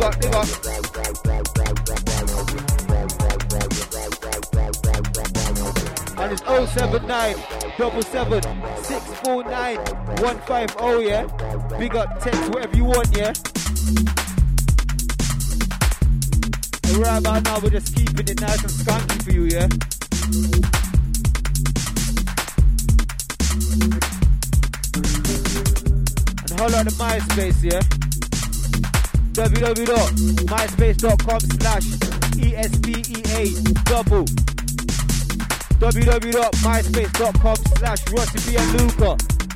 And it's 079 77 649 150, yeah? Big up, text whatever you want, yeah? And right about now, we're just keeping it nice and skunky for you, yeah? Holla at the MySpace, yeah? www.myspace.com/ESPEA double. www.myspace.com/Rusty B and Luca.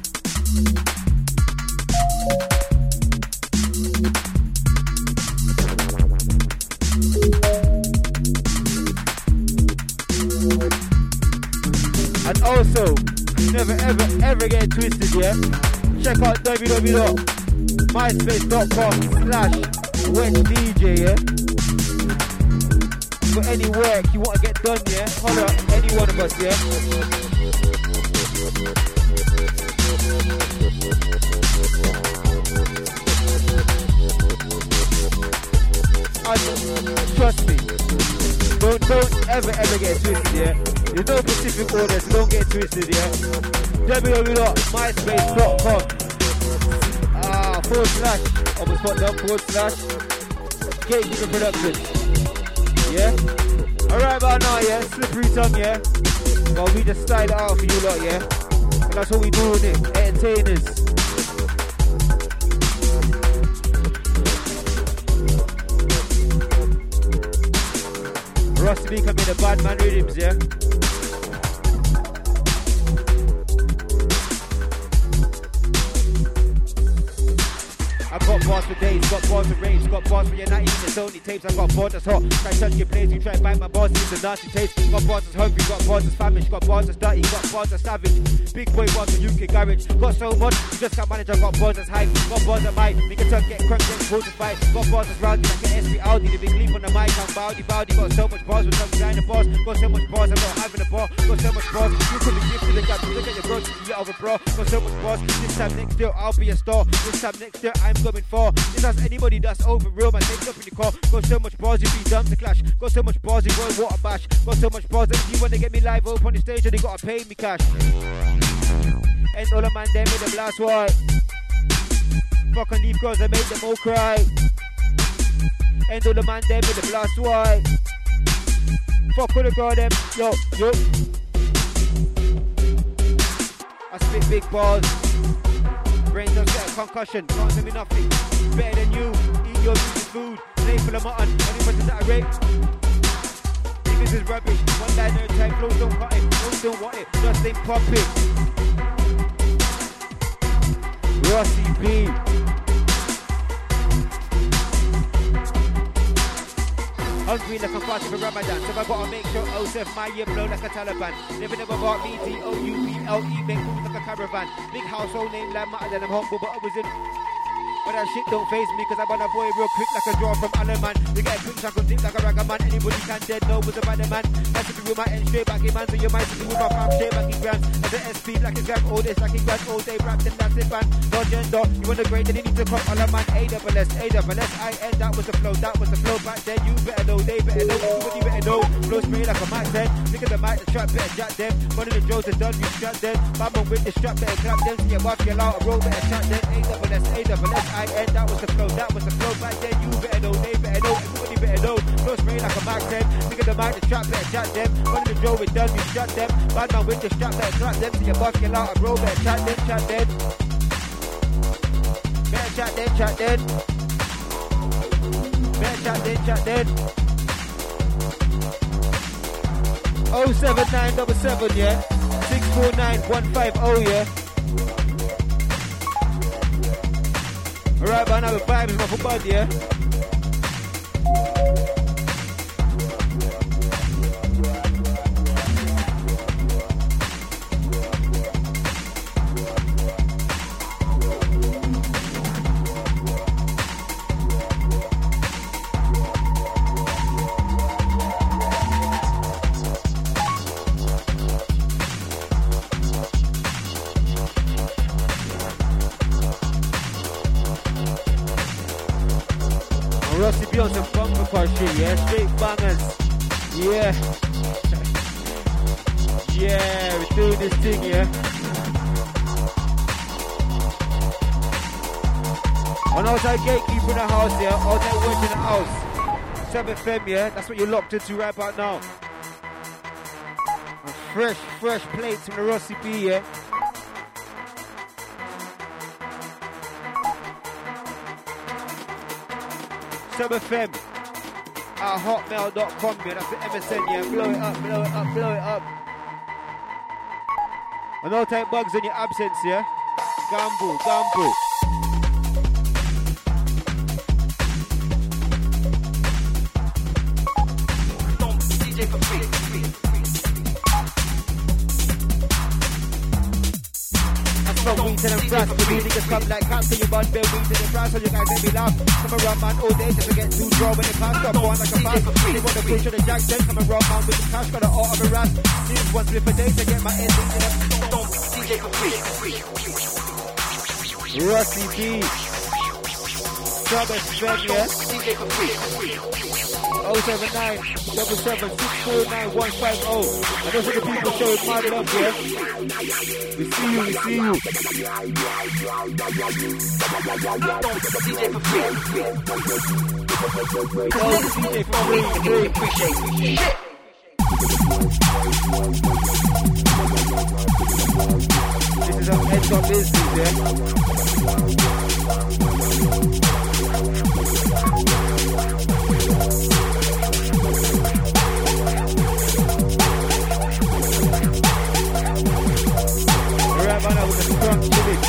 And also, never ever get it twisted, yeah? Check out www.myspace.com/WedgeDJ, yeah? For any work you want to get done, yeah? Holler at any one of us, yeah? And trust me, Don't ever get twisted, yeah? There's no specific order, so don't get twisted, yeah? www.myspace.com / almost put down / Gatekeeper Productions. Yeah? Alright about now, yeah? Slippery tongue, yeah? Well, we just style it out for you lot, yeah? And that's what we do with it. Entertainers. Rusty B come in the bad man rhythms, yeah? I got bars for days, got bars for raves, got bars for your night, even the Sony tapes. I got bars that's hot, try to touch your place, you try and bite my bars, it's a nasty taste. Got bars that's hungry, got bars that's famished, got bars that's dirty, got bars that's savage. Big boy bars for UK garage, got so much, you just can't manage. I got bars that's hype, got bars that might make a tongue get cranked, get pulled to fight. Got bars that's roundy like an SP Audi, the big leap on the mic, I'm bowdy. Got so much bars with some behind the bars, got so much bars, I'm not having a bar. Got so much bars, you could be gifted the gap, look at your bros, you get over bro. Got so much bars, this time next year I'll be a star. This time next year I'm coming far. This has anybody that's over real, man, take up in the car. Got so much bars, you be dumb to clash. Got so much bars, you boy water bash. Got so much bars that if you wanna get me live up on the stage, they gotta pay me cash. And all the man there made them last white. Fucking leave girls, I made them all cry. And all the man there made them last white. Fuck all the girl them, yo. I spit big balls. Brain does get a concussion, can't tell me nothing. Better than you, eat your food. Play full of mutton, only person that I rate. Niggas is rubbish, one liner type, flows don't cut it, flows don't want it, just ain't pop it. Rusty B. Hungry like I'm fasting for Ramadan, so I gotta make sure Osef my year blow like a Taliban. Never bought me DOUBLE, make moves like a caravan. Big household name like matter than I'm humble, but I was in. But that shit don't faze me, cause I run a boy real quick like a draw from Alaman. We get a quick shot, think like a ragaman. Anybody can dead, no was a bad man. That's if you with my end straight back in man, so you might see with my fam straight back in grand. As an SP like a grab, all this like in grand, all day rap, then that's it, man. No gender, you want the grade, then you need to come Alaman. AWS, IN, that was the flow, back then. You better know, they better know, everybody better know. Flow spray like a Mac 10, look at the mic, the trap, better jack them. One of the Joes are done, you strap them. Mama with the strap, better clap them. See your wife, your out, a roll, better chat them. AWS, IN, that was the flow, back then. You better know, they better know, everybody better know. Flow spray like a Mac 10, look at the mic, the trap, better jack them. One of the Joes are done, you strap them. Bad man with the strap, better clap them. See your wife, your out, a roll, better chat them. Better chat them. Better chat then. 07977, yeah? 649150, yeah? Alright, but now the vibes is off a bud, yeah? Rusty B on some bumper car shit, yeah? Straight bangers. Yeah. Yeah, we're doing this thing, yeah? On outside gatekeeper in the house, yeah? Outside work in the house. 7FM, yeah? That's what you're locked into right about now. And fresh plates from the Rusty B, yeah? SubFM at hotmail.com, yeah, that's the MSN, yeah, blow it up. And no type bugs in your absence, yeah? Gamble. Weed to them brass, the music just come like cats, so you bun bill weed to them brass, so you guys make me laugh. Come around man all day just to get too draw when they can't stop on like a fast. They want to push on the jack then, come around man with the cash, got an art of a rat. These one slip a day to get my ending to them. DJ for free. Rusty B. Sub FM, yeah? 079 77 649 150. And those are the people showing mad up, yeah? We see you, we see you. DJ for free. Appreciate it. This is our heads up business, yeah? Right now with the strong chili.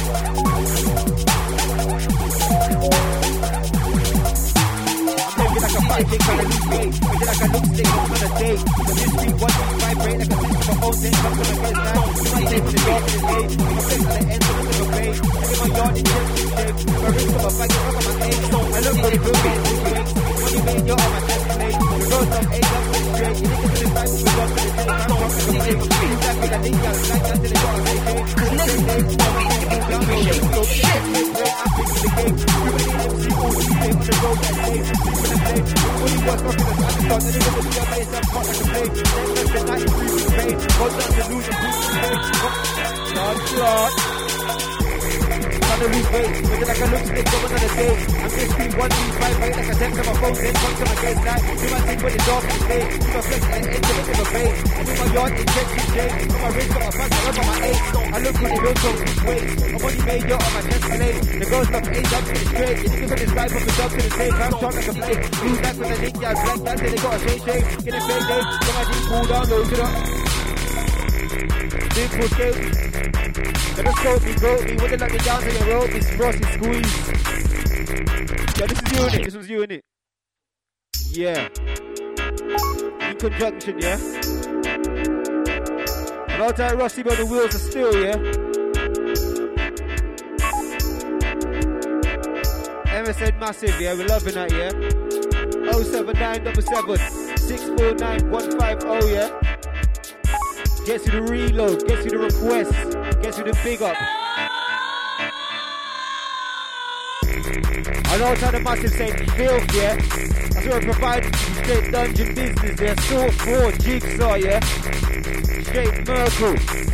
Like a fight, take on a new way. Make it like a look stick, come on a date. The mystery, one thing, vibrate like a thing from a phone, then come to my face now. You might take from the dog in the gate. I'm a face at the end of the little bay. Every my yard in shape. My wrist of a bag, I'm on my face. I look for the building, when you made your on my destinate. The roads of eight, up to the straight. You niggas to the side, we got to the day. I'm from the DJ for free. Exactly, I think y'all like that till they got a vacate. Cause next day, I'm eating the down the shake. So shit, I'm picking the game. You really MC, all the day on the road that day. When you was rocking the sun, the nigga was your face up hot like a plate. Then left the night in freezing pain. Hold on to lose and boost the pain. Start. On the roof, wait. Make it like a look stick, go another day. I'm just being 1, 2, 5, right like a text on my phone. Then come to my gate night. Do my thing when it's dark in the day. Do my flex and end to the river bay. I do my yard in check each day. On my wrist, on my front, I rub on my eight. I look like the road so each way. I'm only made yacht on my destinate. The girls love 8 up to the straight. The niggas on this ride from the dub to the tape. I'm strong like a blade. Blue back with the link, yeah, black, that's it. They got a shake. Get a fake day. Get my deep cool down, low to the big full state. Let us go, me, when they let me down to the road, it's Frosty Squeeze. Yeah, this is you in it, this was you in it. Yeah. In conjunction, yeah. And I'll tell Rusty about the wheels are still, yeah. MSN massive, yeah, we're loving that, yeah. 07977 649 150, yeah. Gets you the reload, gets you the request, gets you the big up. I know it's how the massive saying filth, yeah. That's what we're providing to you, straight dungeon business, yeah. Sort 4, Jigsaw, yeah. Straight Merkel.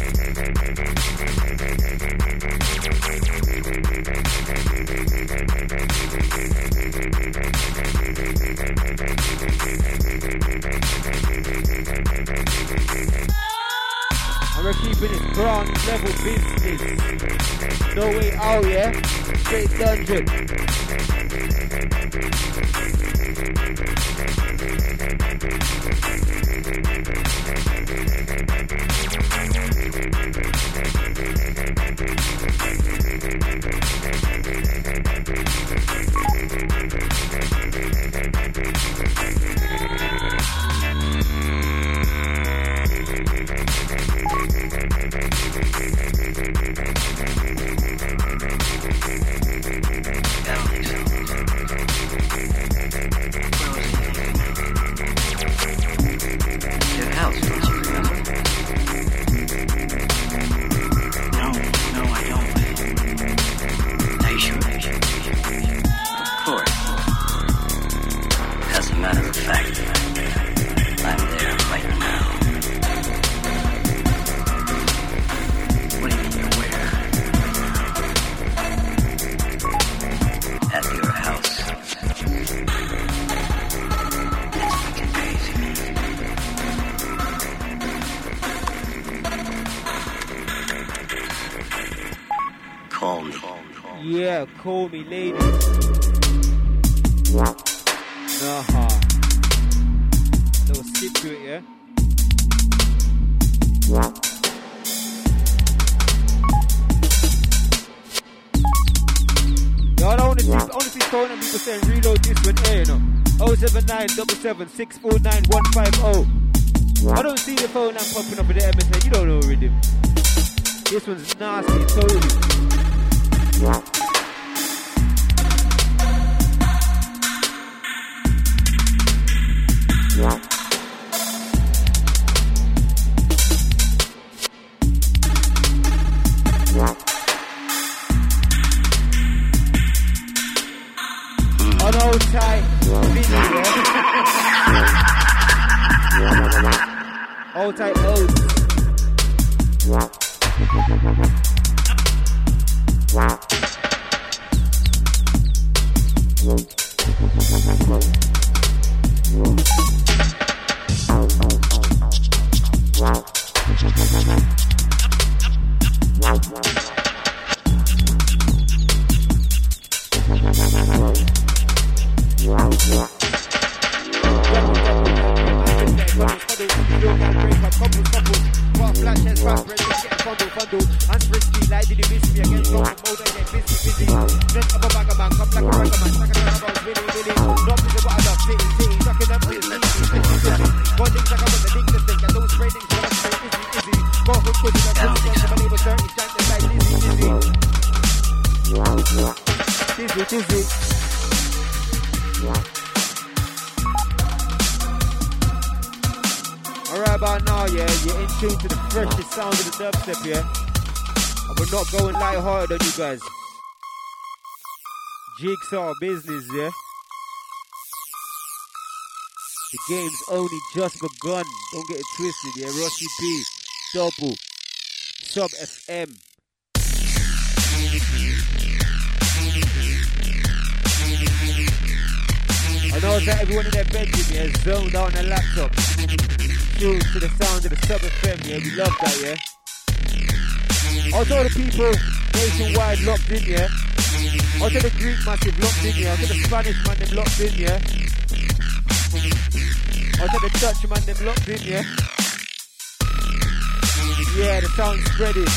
We're keeping it ground level business. No way out, yeah? Straight dungeon. Yeah, call me lady. Nah. Little skip to it, yeah? Yo, I don't honestly phone and people saying reload this one here, you know. 07977 649 150. I don't see the phone I'm popping up with the MSN. You don't know rhythm. This one's nasty, totally. Old type old. Alright about now, yeah, you're in tune to the freshest sound of the dubstep, yeah? And we're not going light-hearted on you guys. Jigsaw business, yeah? The game's only just begun. Don't get it twisted, yeah? Rusty P, Double, Sub FM. I know that everyone in their bedroom, yeah, zoned out on their laptop. Tuned to the sound of the Sub FM, yeah? We love that, yeah? Also the people nationwide locked in, yeah? Also the Greek massive locked in, yeah? Also the Spanish man, them locked in, yeah? Also the Dutch man, them locked in, yeah? Yeah, the sound's spreading.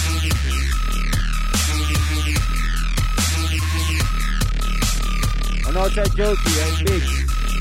And also Jokey, yeah, it's big.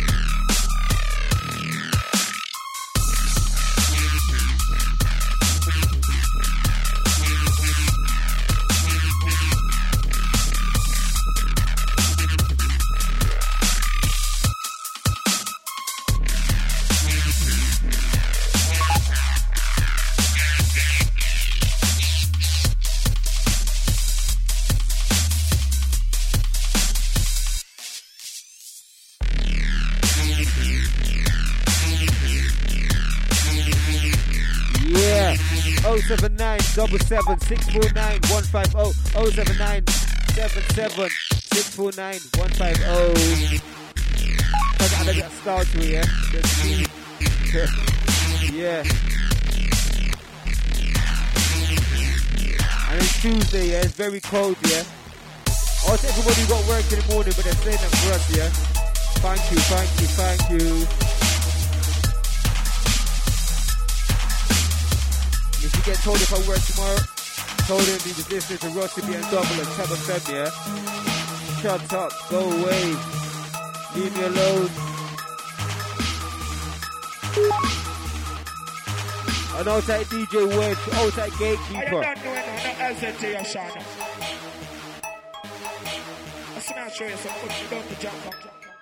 Yeah, 079 77 649 150 079 77 649 150. I gotta get a start to it, yeah? Yeah. And it's Tuesday, yeah? It's very cold, yeah? Also, everybody got work in the morning, but they're saying that for us, yeah? Thank you, thank you, thank you. If you get told if I work tomorrow, told him he was listening to Rusty B and Double and Sub FM, yeah? Shut up, go away, leave me alone. And outside DJ Wedge, outside Gatekeeper. I don't know no hesitation. I'm going to show you some good stuff to jump up.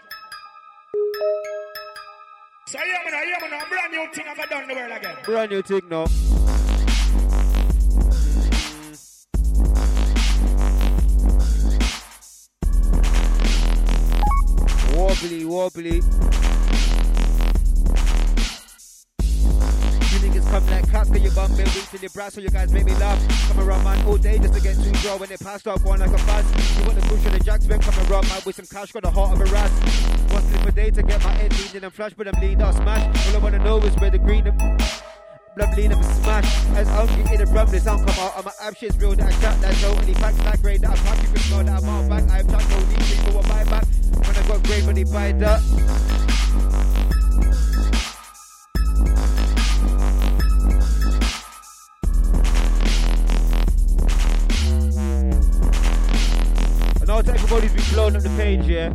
So yeah, man, a brand new thing I've done in the world again. Brand new thing now. Wobbly. You niggas come like cats, get your bum, man, wait till you brass, so you guys make me laugh. Come around, man, all day just to get too draw when they passed up one like a fast. You want the push on the jacks, man, come around, man, with some cash, got the heart of a rat. One slip a day to get my head leaning and flash, but I'm leaned out smash. All I wanna know is where the green and blood lean and smash. As hungry in the rum, the sound come out, I'm an ab shit's real that I chat, that's totally facts, that grade, that I'm happy with, know that I'm out back. I've chat, no need, people will buy back. When I got great money, buy that. And also everybody's been blowing up the page, yeah?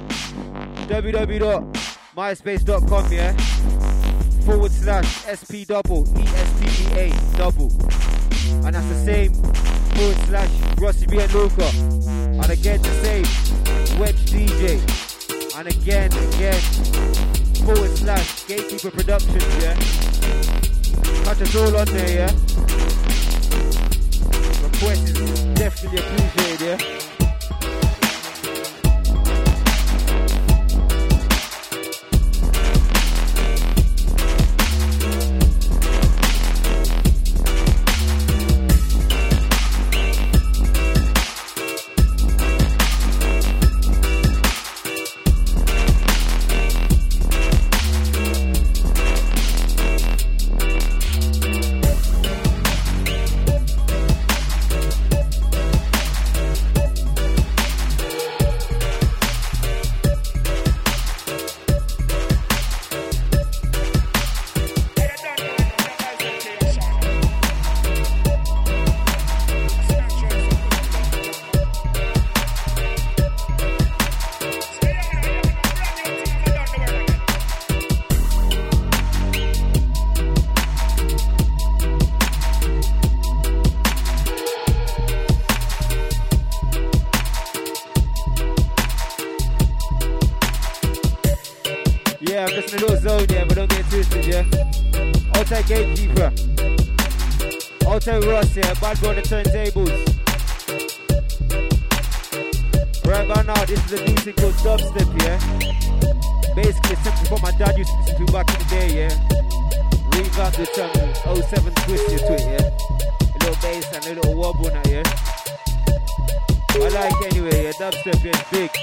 www.myspace.com, yeah? /SP double ESPEA double. And that's the same / Rusty B and Luca. And again the same Wedge DJ. And again / Gatekeeper Productions, yeah? Catch us all on there, yeah? Request is definitely appreciated, yeah? Yeah, I'm just in a little zone, yeah, but don't get twisted, yeah. Outside Gatekeeper. Outside Ross, yeah, bad boy on the turntables. Right about now, this is a new thing called dubstep, yeah. Basically, something what my dad used to listen to back in the day, yeah. Revamped with some 07 twist to it, yeah. A little bass and a little wobble on that, yeah. I like it anyway, yeah. Dubstep, yeah, it's big.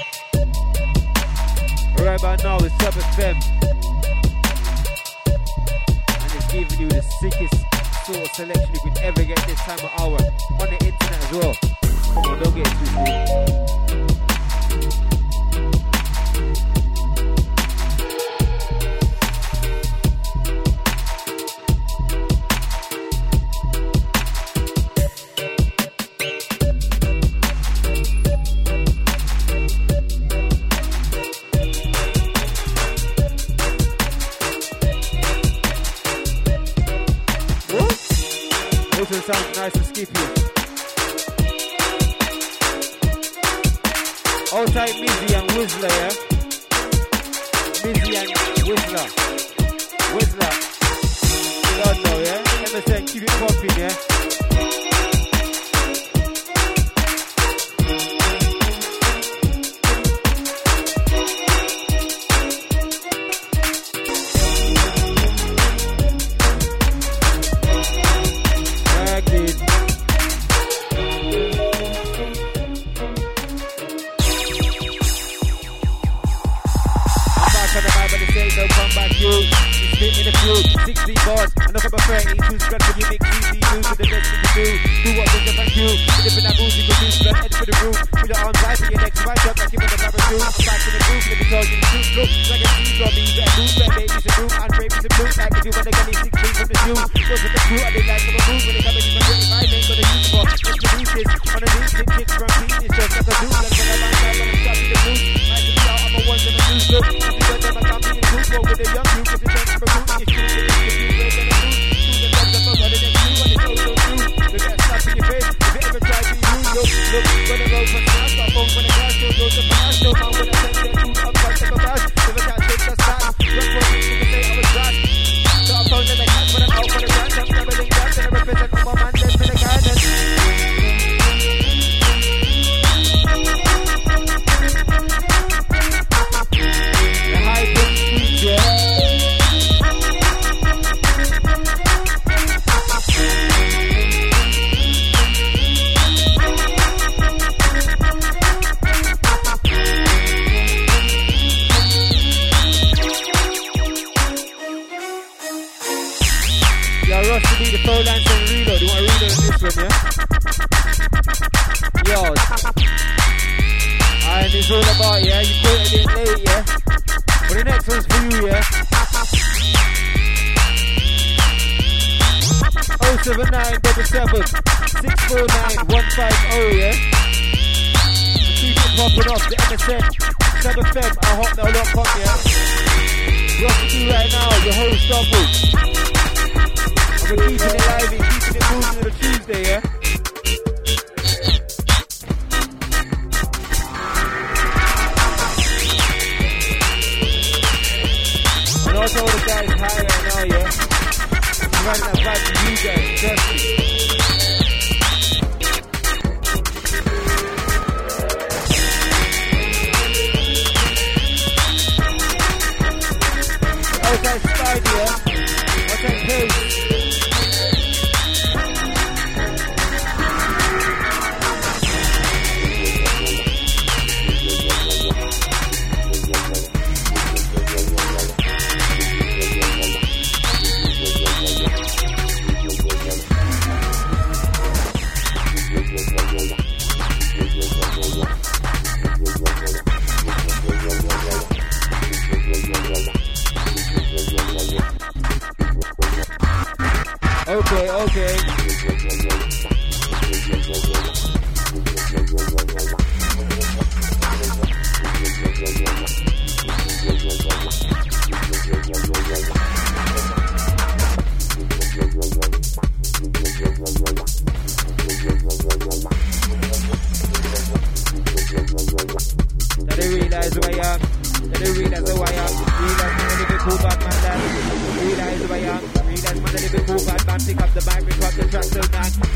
Right about now, it's Sub FM. And it's giving you the sickest sort of selection you could ever get this time of hour. On the internet as well. Come on, don't get it twisted. Sounds nice and skippy. All tight Mizzy and Whistler, yeah? Mizzy and Whistler. Whistler. God know, yeah? MSN, keep it popping, yeah? realize who I am.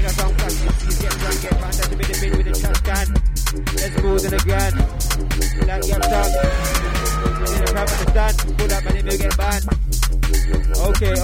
the sound class, MCs get drunk, get banned, that's a bit of bin with the trash can. Let's go to the grand. Like get stuck. In the crowd understand. Pull up and it will get banned. Okay.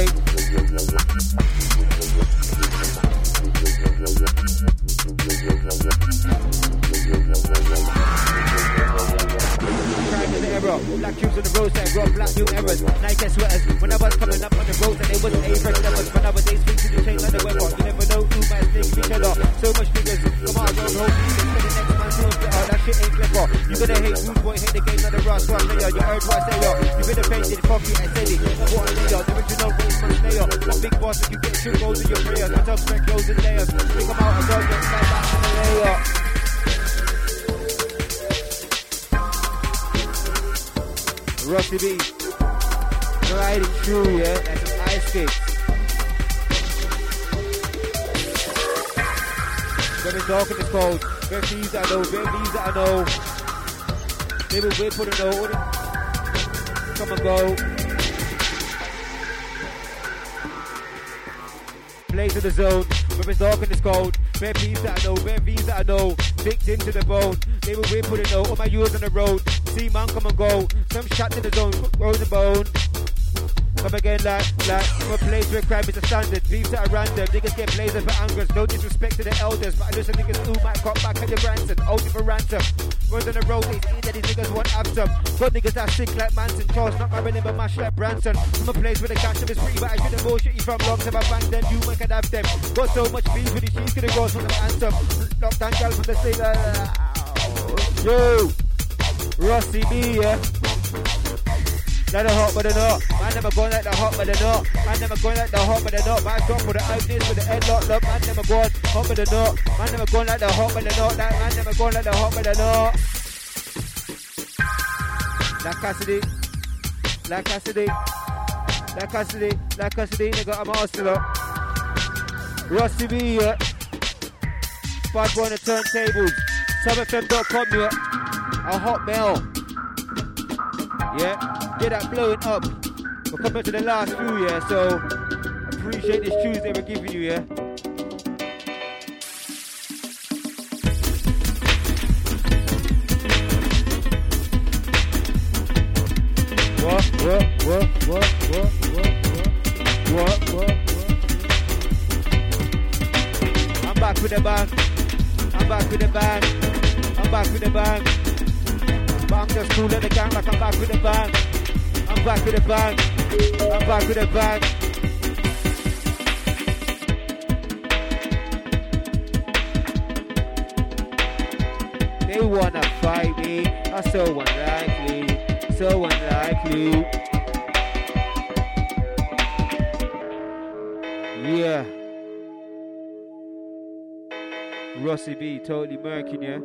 Crime is the error. Black tubes on the roadside, brought black new errors. Nike sweaters. When I was coming up on the road and they wasn't a fresh levels. But nowadays things to change like the weather. You never know who might think each other. So much figures. Come on, road, hold me. For the next man doing better. That shit ain't clever. You gonna hate rude boy, hate the game, not the Ross Ross player. You heard what I say, yo. You been offended, cocky and steady. That's what I say, yo. The original race from Slayer. One big boss, if you get two goals in your prayers. My top spec goes in layers. We come out and go, get slide back to the layer. Rusty B, gliding through, yeah, and some ice skates. When it's dark and it's cold, bare thieves that I know, maybe wait for the note, come and go. Play to the zone, when it's dark and it's cold, bare thieves that I know, dicked into the bone, maybe wait for the note, all my years on the road. See man come and go, some shot in the zone, roll the bone. Come again like, from a place where crime is a standard. Thieves that are random, niggas get blazers for angers. No disrespect to the elders, but I know some niggas who might cut back at your grandson. Holding for ransom. Words on the road, they see that these niggas want absum. Got niggas that sick like Manson. Charles not Marilyn, but mash like Branson. From a place where the cash is free, but I shouldn't bullshit you from long time I bang them, you man can have them. Got so much beef with the sheets, gonna go from the anthem. Lockdown gal from the state, yo, Rusty B, yeah. Like the hot but they're not. Man never going like the hot but they're not. Man never going like the hot but they're not. Man drop for the eyes with the head locked up. Man never going hot but they're not. Man never going like the hot but they're not. Like man never going like the hot but they're not. Like Cassidy, nigga, I'm a hustler. Rusty B, yeah. Bad boy on the turntables. SubFM.com, yeah. A hot mail. Yeah. Get that blowing up. We're coming to the last few, yeah, so appreciate this Tuesday we're giving you, yeah. What? I'm back with the bang. But I'm just cool at the gang like I'm back with the bang. I'm back with a bang. They wanna fight me, I'm so unlikely. Yeah. Rusty B, totally murking, yeah.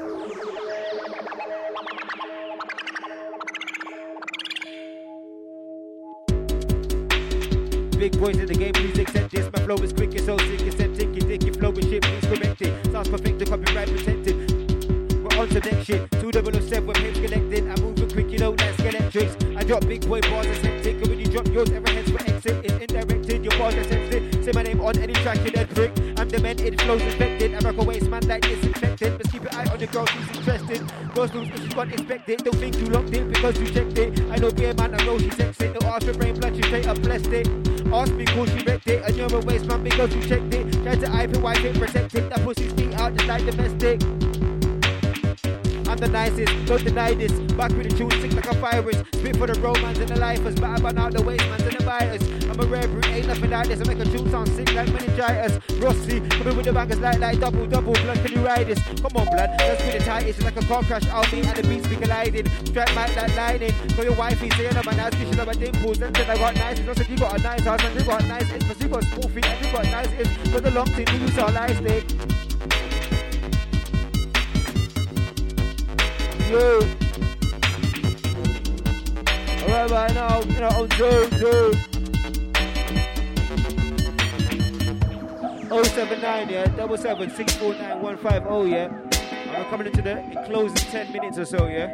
Big boys in the game, please accept this. My flow is quick, it's so sick, it's septic. You think you flow with shit, please correct it. Sounds perfect, the copyright protected. We're on to next shit. 2007 with hits collected. I'm moving quick, you know, like skeletrix. I drop big boy bars, it's hectic. And when you drop yours, every head's for exit. It's indirected, your bars are sensitive. Say my name on any track, you dead prick. I'm demented, flows infected. I rock a waste man like disinfected. But keep your eye on the girl who's interested. Those moves, if you can't expect it. Don't think you locked it because you checked it. I know beer man, I know she texts it. No ask for brain blood, she straight up blessed it. Ask me cause she wrecked it. And you're a waste man because you checked it. Try to hype it, wipe it, protect it. That pussy's feet out just like domestic. I'm the nicest, don't deny this. Back with the tune, sick like a virus. Spit for the romance and the lifers. But I burn out the waste mans and the biters. I'm a rare breed, ain't nothing like this. I make a tune sound sick like meningitis. Rusty, coming with the bangers like double. Blood, can you ride this? Come on, blood, let's be the tightest. It's like a car crash, I'll be and the beats be colliding. Strike mic like lightning. Call your wifey, say you know my nice, she know my dimples. Then said I got nice, I said you got a nice house, and you got nice hips. But you got small feet, and you got nice hips. But the long thing, you use our light stick. Yo. Alright, right now, you know, on 2. 079, yeah, 77649 yeah. And we're coming into the closing 10 minutes or so, yeah.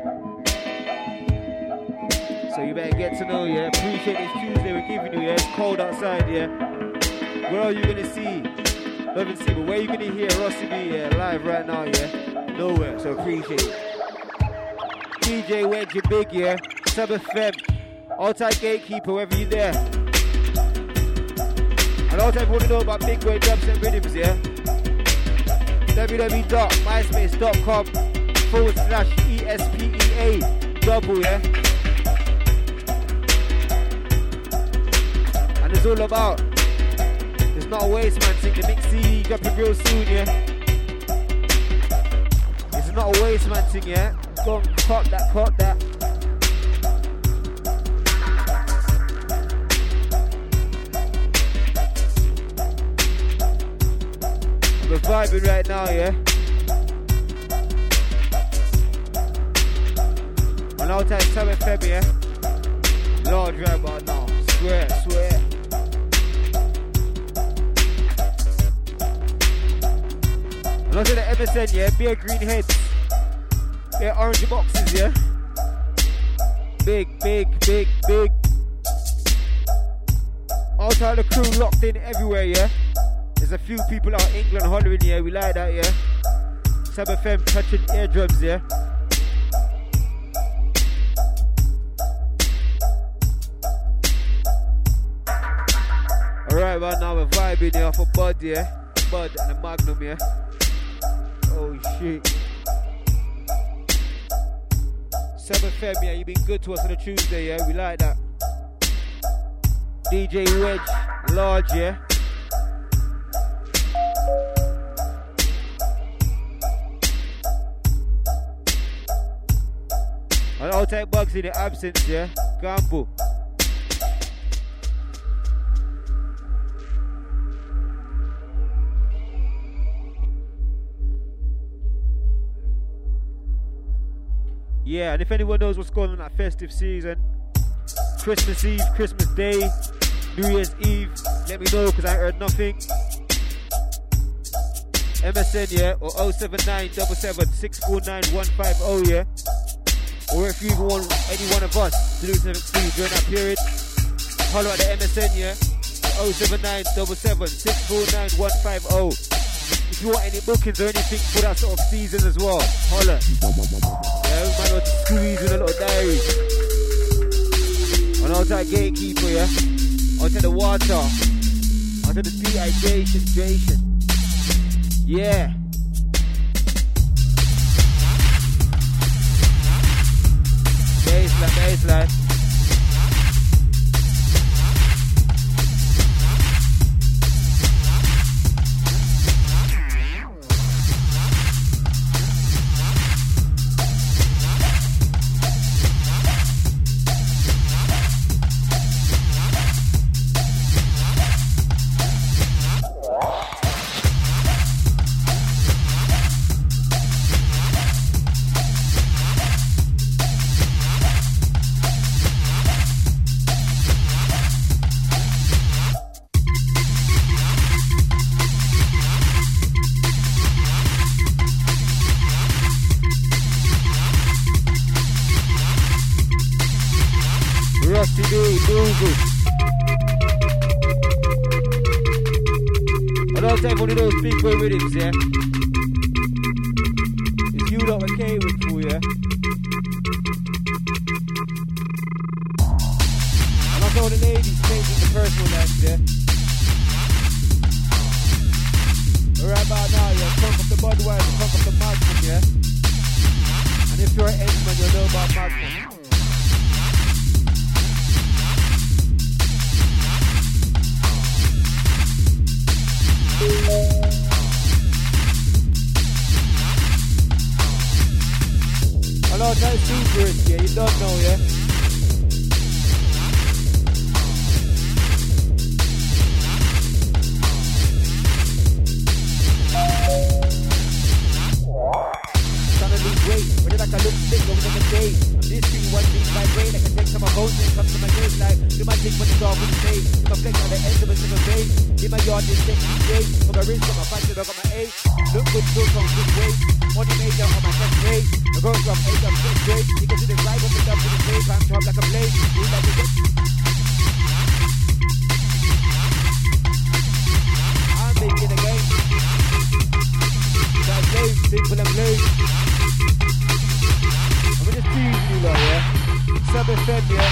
So you better get to know, yeah. Appreciate this Tuesday we're giving you, yeah. It's cold outside, yeah. Where are you gonna see? Love and see, but where you gonna hear Rossi B live right now, yeah? Nowhere, so appreciate it. DJ Wedge, you big, yeah? Sub FM, outside gatekeeper, wherever you there. And all time want to know about Big Boy Dubs and Rhythms, yeah? www.myspace.com/ESPEA double, yeah? And it's all about, it's not a waste, man. Think the mix CD dropping real soon, yeah? It's not a waste, man. Thing, yeah? Go on, cop that. We're vibing right now, yeah? On outside 7 Feb, yeah? Lord right about now. Swear. And also the MSN, yeah? Beer green heads. Beer orange boxes, yeah? Big. Outside the crew locked in everywhere, yeah? There's a few people out in England hollering, yeah, we like that, yeah. Sub FM touching eardrums, yeah. Alright, right now we're vibing here for Bud, yeah. Bud and the Magnum, yeah. Oh shit. Sub FM, yeah, you been good to us on a Tuesday, yeah, we like that. DJ Wedge, large, yeah. And I'll take bugs in the absence, yeah? Gamble. Yeah, and if anyone knows what's going on that festive season, Christmas Eve, Christmas Day, New Year's Eve, let me know because I heard nothing. MSN, yeah? Or 07977649150, yeah? Or if you even want any one of us to do something for you during that period, holler at the MSN, yeah? 07977649150. If you want any bookings or anything for that sort of season as well, holler. Yeah, we might want to squeeze in a little diary. And outside gatekeeper, yeah? Outside the water. Outside the dehydration. Yeah. Baseline. One of those big boy rhythms, yeah? It's you lot that came with for, yeah? And I saw the ladies changing the personal life, yeah? Right about now, yeah? Punk up the Budweiser, punk up the Magnum, yeah? And if you're an Edgeman, you'll know about Magnum. Hello, nice super, yeah, you don't know, yeah? Trying to lose weight, but then I can look sick over the day. This thing one thing my brain, I can take some of bones and come to my game like do my thing when it's all in the day. Do my flex on the end of a single day. In my yard, this thing each day. On my wrist, got my fashion, I got my A. Look good, still from good way. Money major on my next way. The girls from 8 up 6 grade. You can see the drive up and up to the same time, chop like a blade. We like to get. I'm big in the game. SubFM, yeah.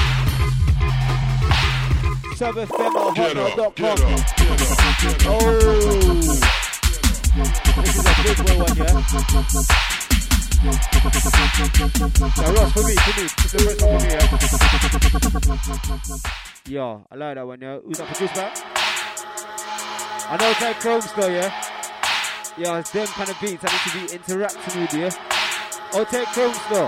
SubFM or hotmail.com. Oh, this is a big boy one, yeah. Now Ross, for me. This is the first one for me, yeah. Yo, I like that one, yeah. Who's that produced back? I know it's like Chrome Store, yeah. Yo, it's them kind of beats I need to be interacting with, yeah. I'll take Chrome Store.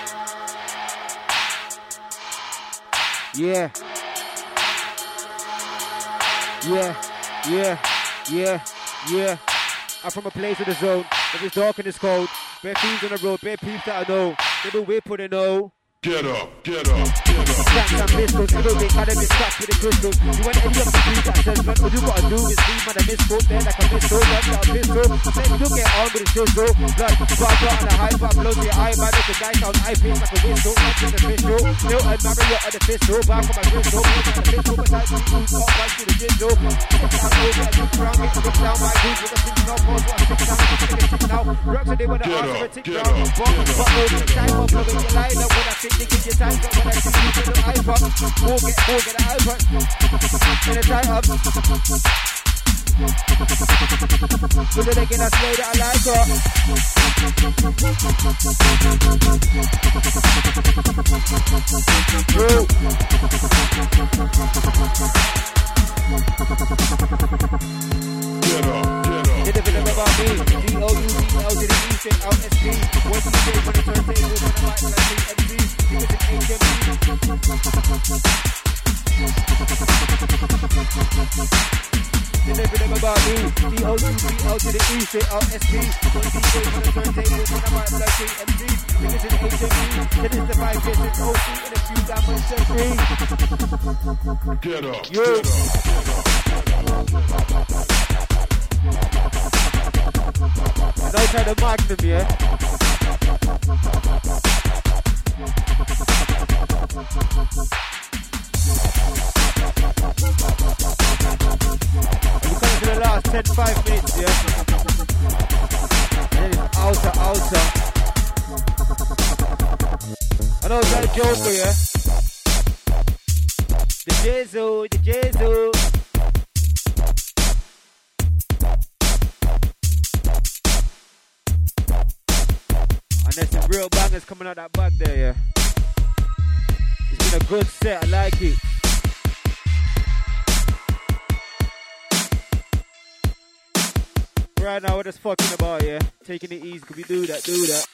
Yeah. I'm from a place in the zone. If it's dark and it's cold, bare thieves on the road, bare peeps that I know. They do whip for the know. Get up. Stacks and pistols, everything kind of miscatch with the crystals. You want any of the beat that says, man, all you gotta do is leave, man, a misquote there like a pistol, run out a pistol. Then you get on with the sizzle. Blood, got on the high, but blow to your eye, man, make the guy sound high pitch like a whistle. Not in the pistol. No, I'm Mario on the pistol, back on my crystal. Put on the pistol, but I see you talk right to the jizzle. Sit down over and look around, get to down my dude with a thing now, pause what I'm sitting down, I'm now. Rocks and they wanna ask for a tick down. But over the time, I'm blowing your line up when I think they give you time, but when I see you to the iPod, go get the iPod in the time up. So they're making us play that I like her. Did a bit about me, D-O-U-B-L to the E, straight out S-P. What do you say when the turntables on the mic like CMC? Niggas in HMC. Did a bit about me, D-O-U-B-L to the E, straight out S-P. What do you say when the turntables on the mic like CMC? Niggas in HMC. Then it's the 5 years since OC and a few diamonds and Get up. Yo. And I try the Magnum, yeah. And we're coming to the last 10-5 minutes, yeah. And then it's outer. I know it's like Joker, yeah. The Jesu. And there's some real bangers coming out that back there, yeah. It's been a good set, I like it. Right now we're just fucking about, yeah. Taking it easy, could we do that?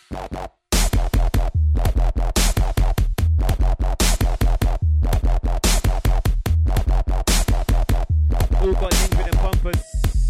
Who got things with them pumpers?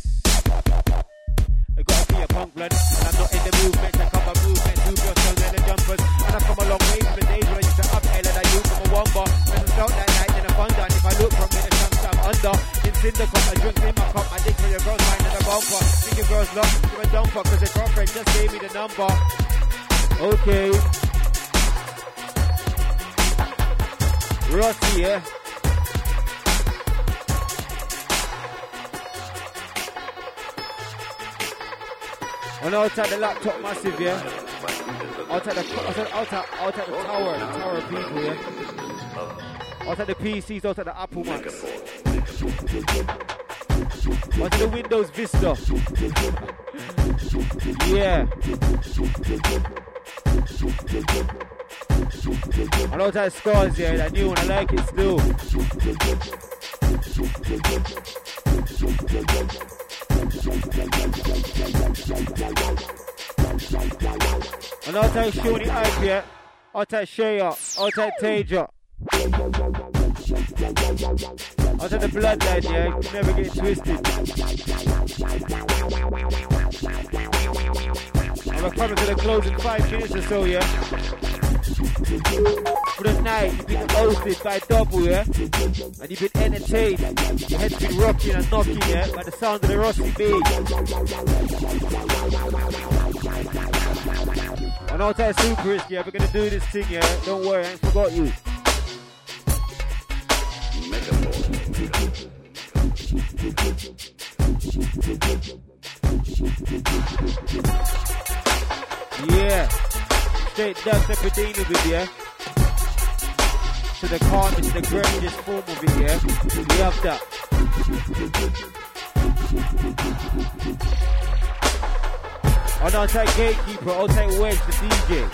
I gotta be a punk blood, and I'm not in the movement. I come a movement, 2 girls and the jumpers. And I've come a long way from the days when I used to up L and I used from a womber. When I start that night, then I found out if I look from me, the sun's I'm under. In cinder cup, I drink in my cup, I dig for your girls, mine in the bumper. Think your girls love, you're a dumper, cause your girlfriend just gave me the number. Okay. Rossi, yeah. And outside the laptop massive, yeah. Outside the tower of people, yeah. Outside the PCs, outside the Apple Macs. Outside the Windows Vista. Yeah. And outside Scars, yeah, that new one, I like it still. And outside Shoni Ike, yeah. Outside Shea, outside Taja. Outside the bloodline, yeah. You never get twisted. And we're coming to the closing 5 minutes or so, yeah. For the night, you've been hosted by Double, yeah. And you've been entertained. Your head's been rocking and knocking, yeah. By the sound of the Rossi beat. And outside Super Risk, yeah. We're gonna do this thing, yeah. Don't worry, I ain't forgot you. Yeah. Straight Dust Epidemic with you. to the calmest, the greatest form of it, yeah? We have that. And I'll take Gatekeeper, I'll take Wedge, the DJ.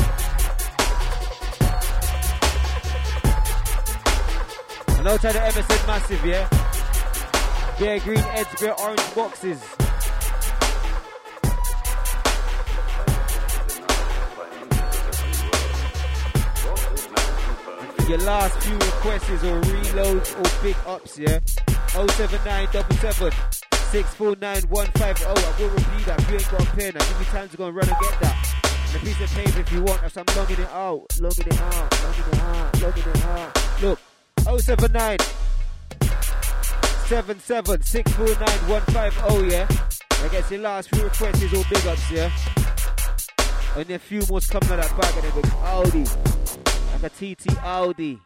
And I'll take the MSN Massive, yeah? Bare green heads, bare orange boxes. Your last few requests or reloads or big ups, yeah? 07977 649 150. I will repeat that. If you ain't got a pen, I'll give you time to go and run and get that. And a piece of paper if you want. That's I'm logging it out. Logging it out. Logging it out. Logging it out. Look. 079 77 649 150, yeah? I guess your last few requests is all big ups, yeah? And a few more coming out of that bag and they go Audi. Like a TT Audi.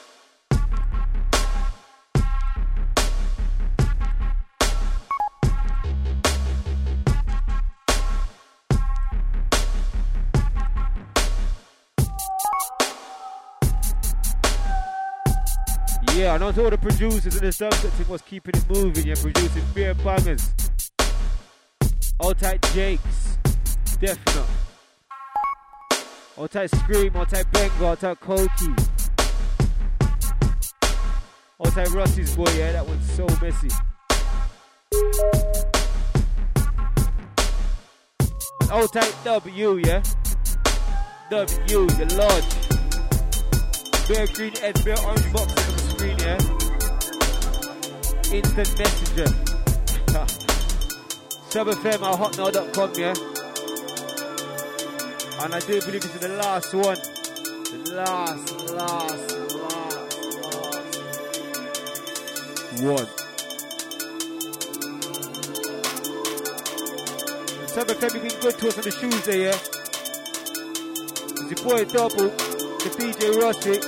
Yeah, I know all the producers and the subject was keeping it moving, yeah, producing beer bangers. All tight Jakes, Definite. All tight Scream, all tight Benga, all tight Koki. All tight Rusty's boy, yeah, that one's so messy. And all tight W, yeah. W, the Lodge. Bare green head, bare orange boxes on the screen, yeah. Instant messenger. SubFM@hotmail.com, yeah. And I do believe this is the last one. The last one. SubFM, you've been good to us on the Tuesday, yeah. It's your boy Double, the DJ Rusty.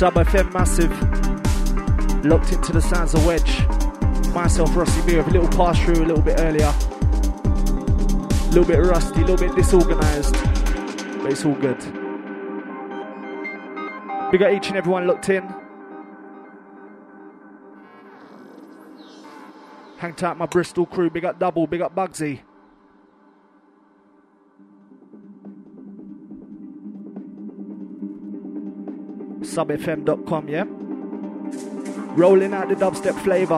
Sub FM massive. Locked into the sounds of Wedge. Myself, Rossi B, with a little pass through a little bit earlier. A little bit rusty, a little bit disorganised. But it's all good. We got each and everyone locked in. Hang tight, my Bristol crew. Big up Double, big up Bugsy. subfm.com, yeah? Rolling out the dubstep flavour.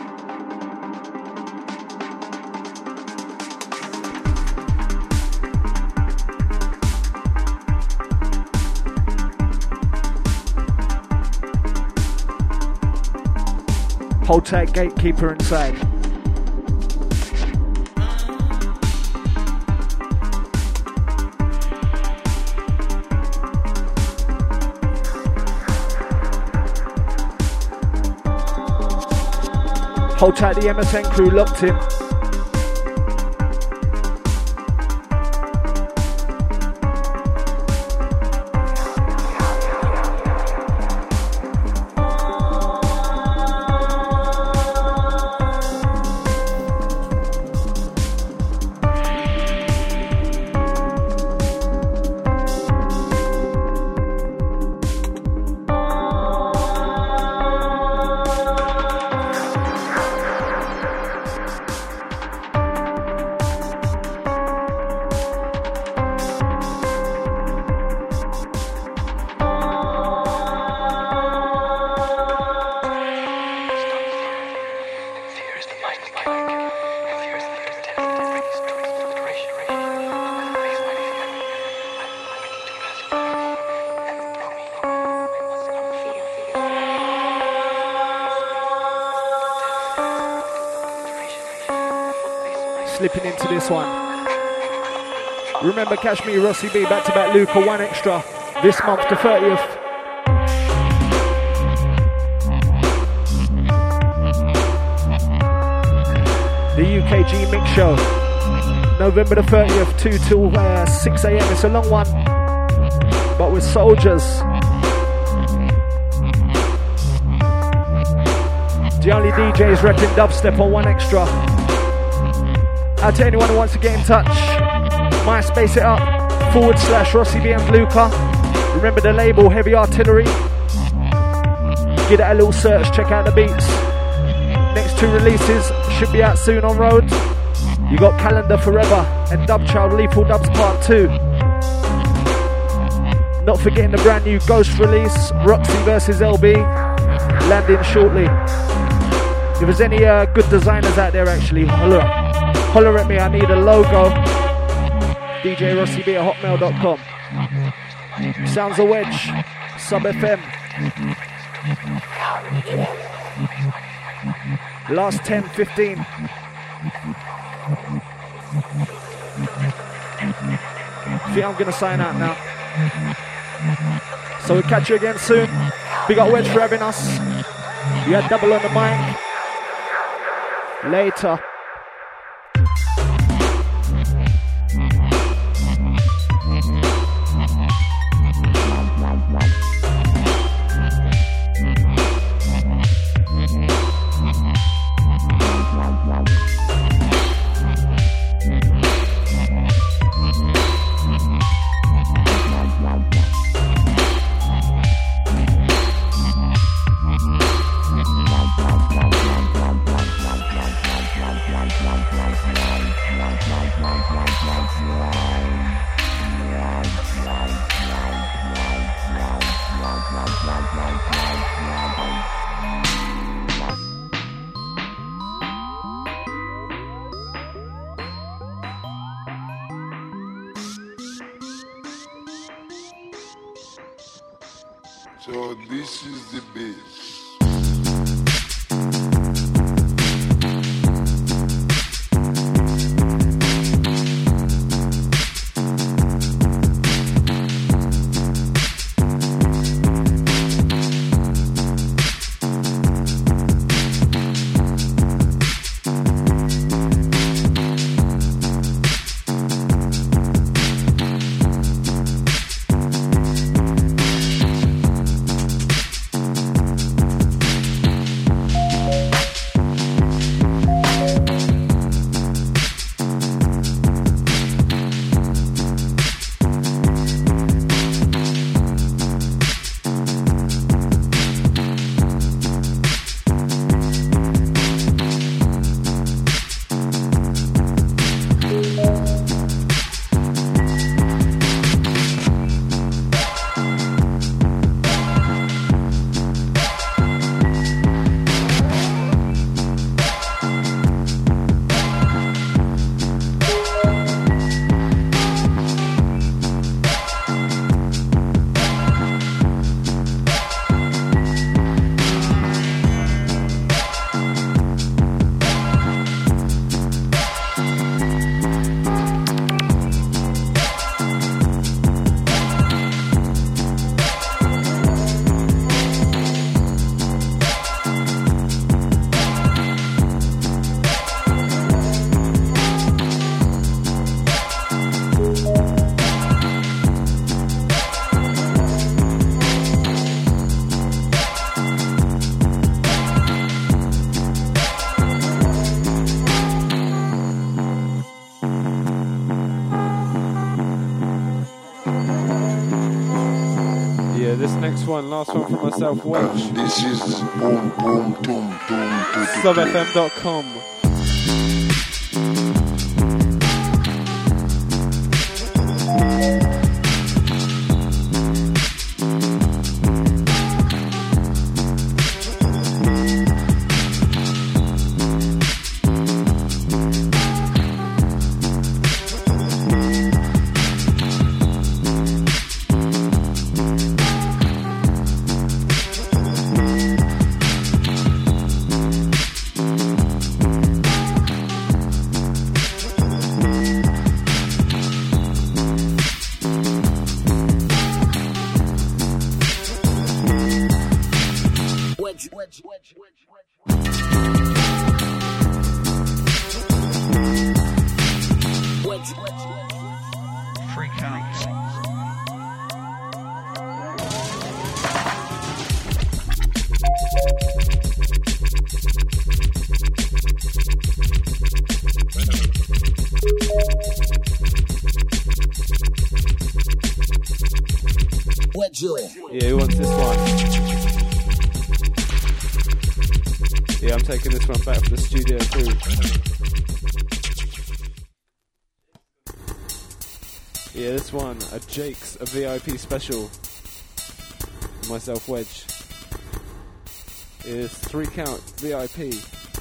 Hold tight, gatekeeper inside. Hold tight, the MSN crew locked in. Slipping into this one. Remember, catch me, Rossi B, back-to-back Luca, 1 extra this month, the 30th. The UKG Mix Show, November the 30th, 2 till 6 a.m. It's a long one, but with soldiers. The only DJs repping dubstep on 1 extra. Out to anyone who wants to get in touch, MySpace it up, / Rossi B and Luca. Remember the label, Heavy Artillery. Give that a little search, check out the beats. Next 2 releases should be out soon on road. You got Calendar Forever and Dubchild Lethal Dubs Part 2. Not forgetting the brand new Ghost release, Roxy vs LB, landing shortly. If there's any good designers out there, actually, holler at me, I need a logo. DJ Rossi B at hotmail.com. Sounds of Wedge, Sub FM. Last 10, 15. I think I'm gonna sign out now. So we'll catch you again soon. Big up Wedge for having us. You had Double on the mic. Later. So this is the bass. this next one, last one from myself, Wedge. This is boom, boom, boom, boom, boom. SubFM.com. Yeah, who wants this one? Yeah, I'm taking this one back for the studio too. Yeah, this one, a Jake's, a VIP special. Myself, Wedge. It's 3 count VIP.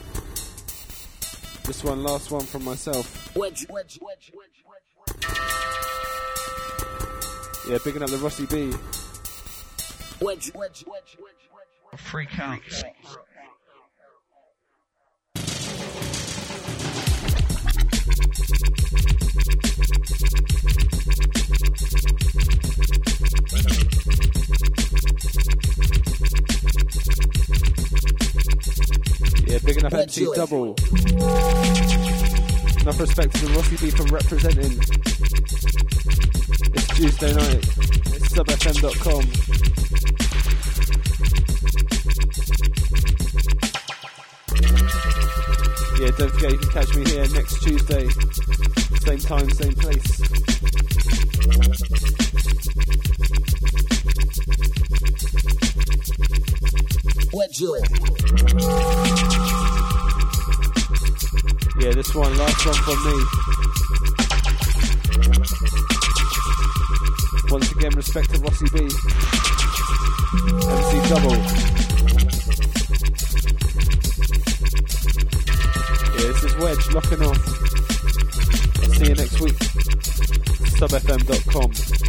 This one, last one from myself. Wedge. Yeah, bigging up the Rossi B. Wedge. 3 counts. Yeah, bigging up MC Double. Enough respect to the Rossi B for representing. It's Tuesday night. It's subfm.com. Yeah, don't forget you can catch me here next Tuesday. Same time, same place. Yeah, this one, last one from me. Once again, respect to Rossi B. MC Double. Yeah, this is Wedge, locking off. I'll see you next week. subfm.com.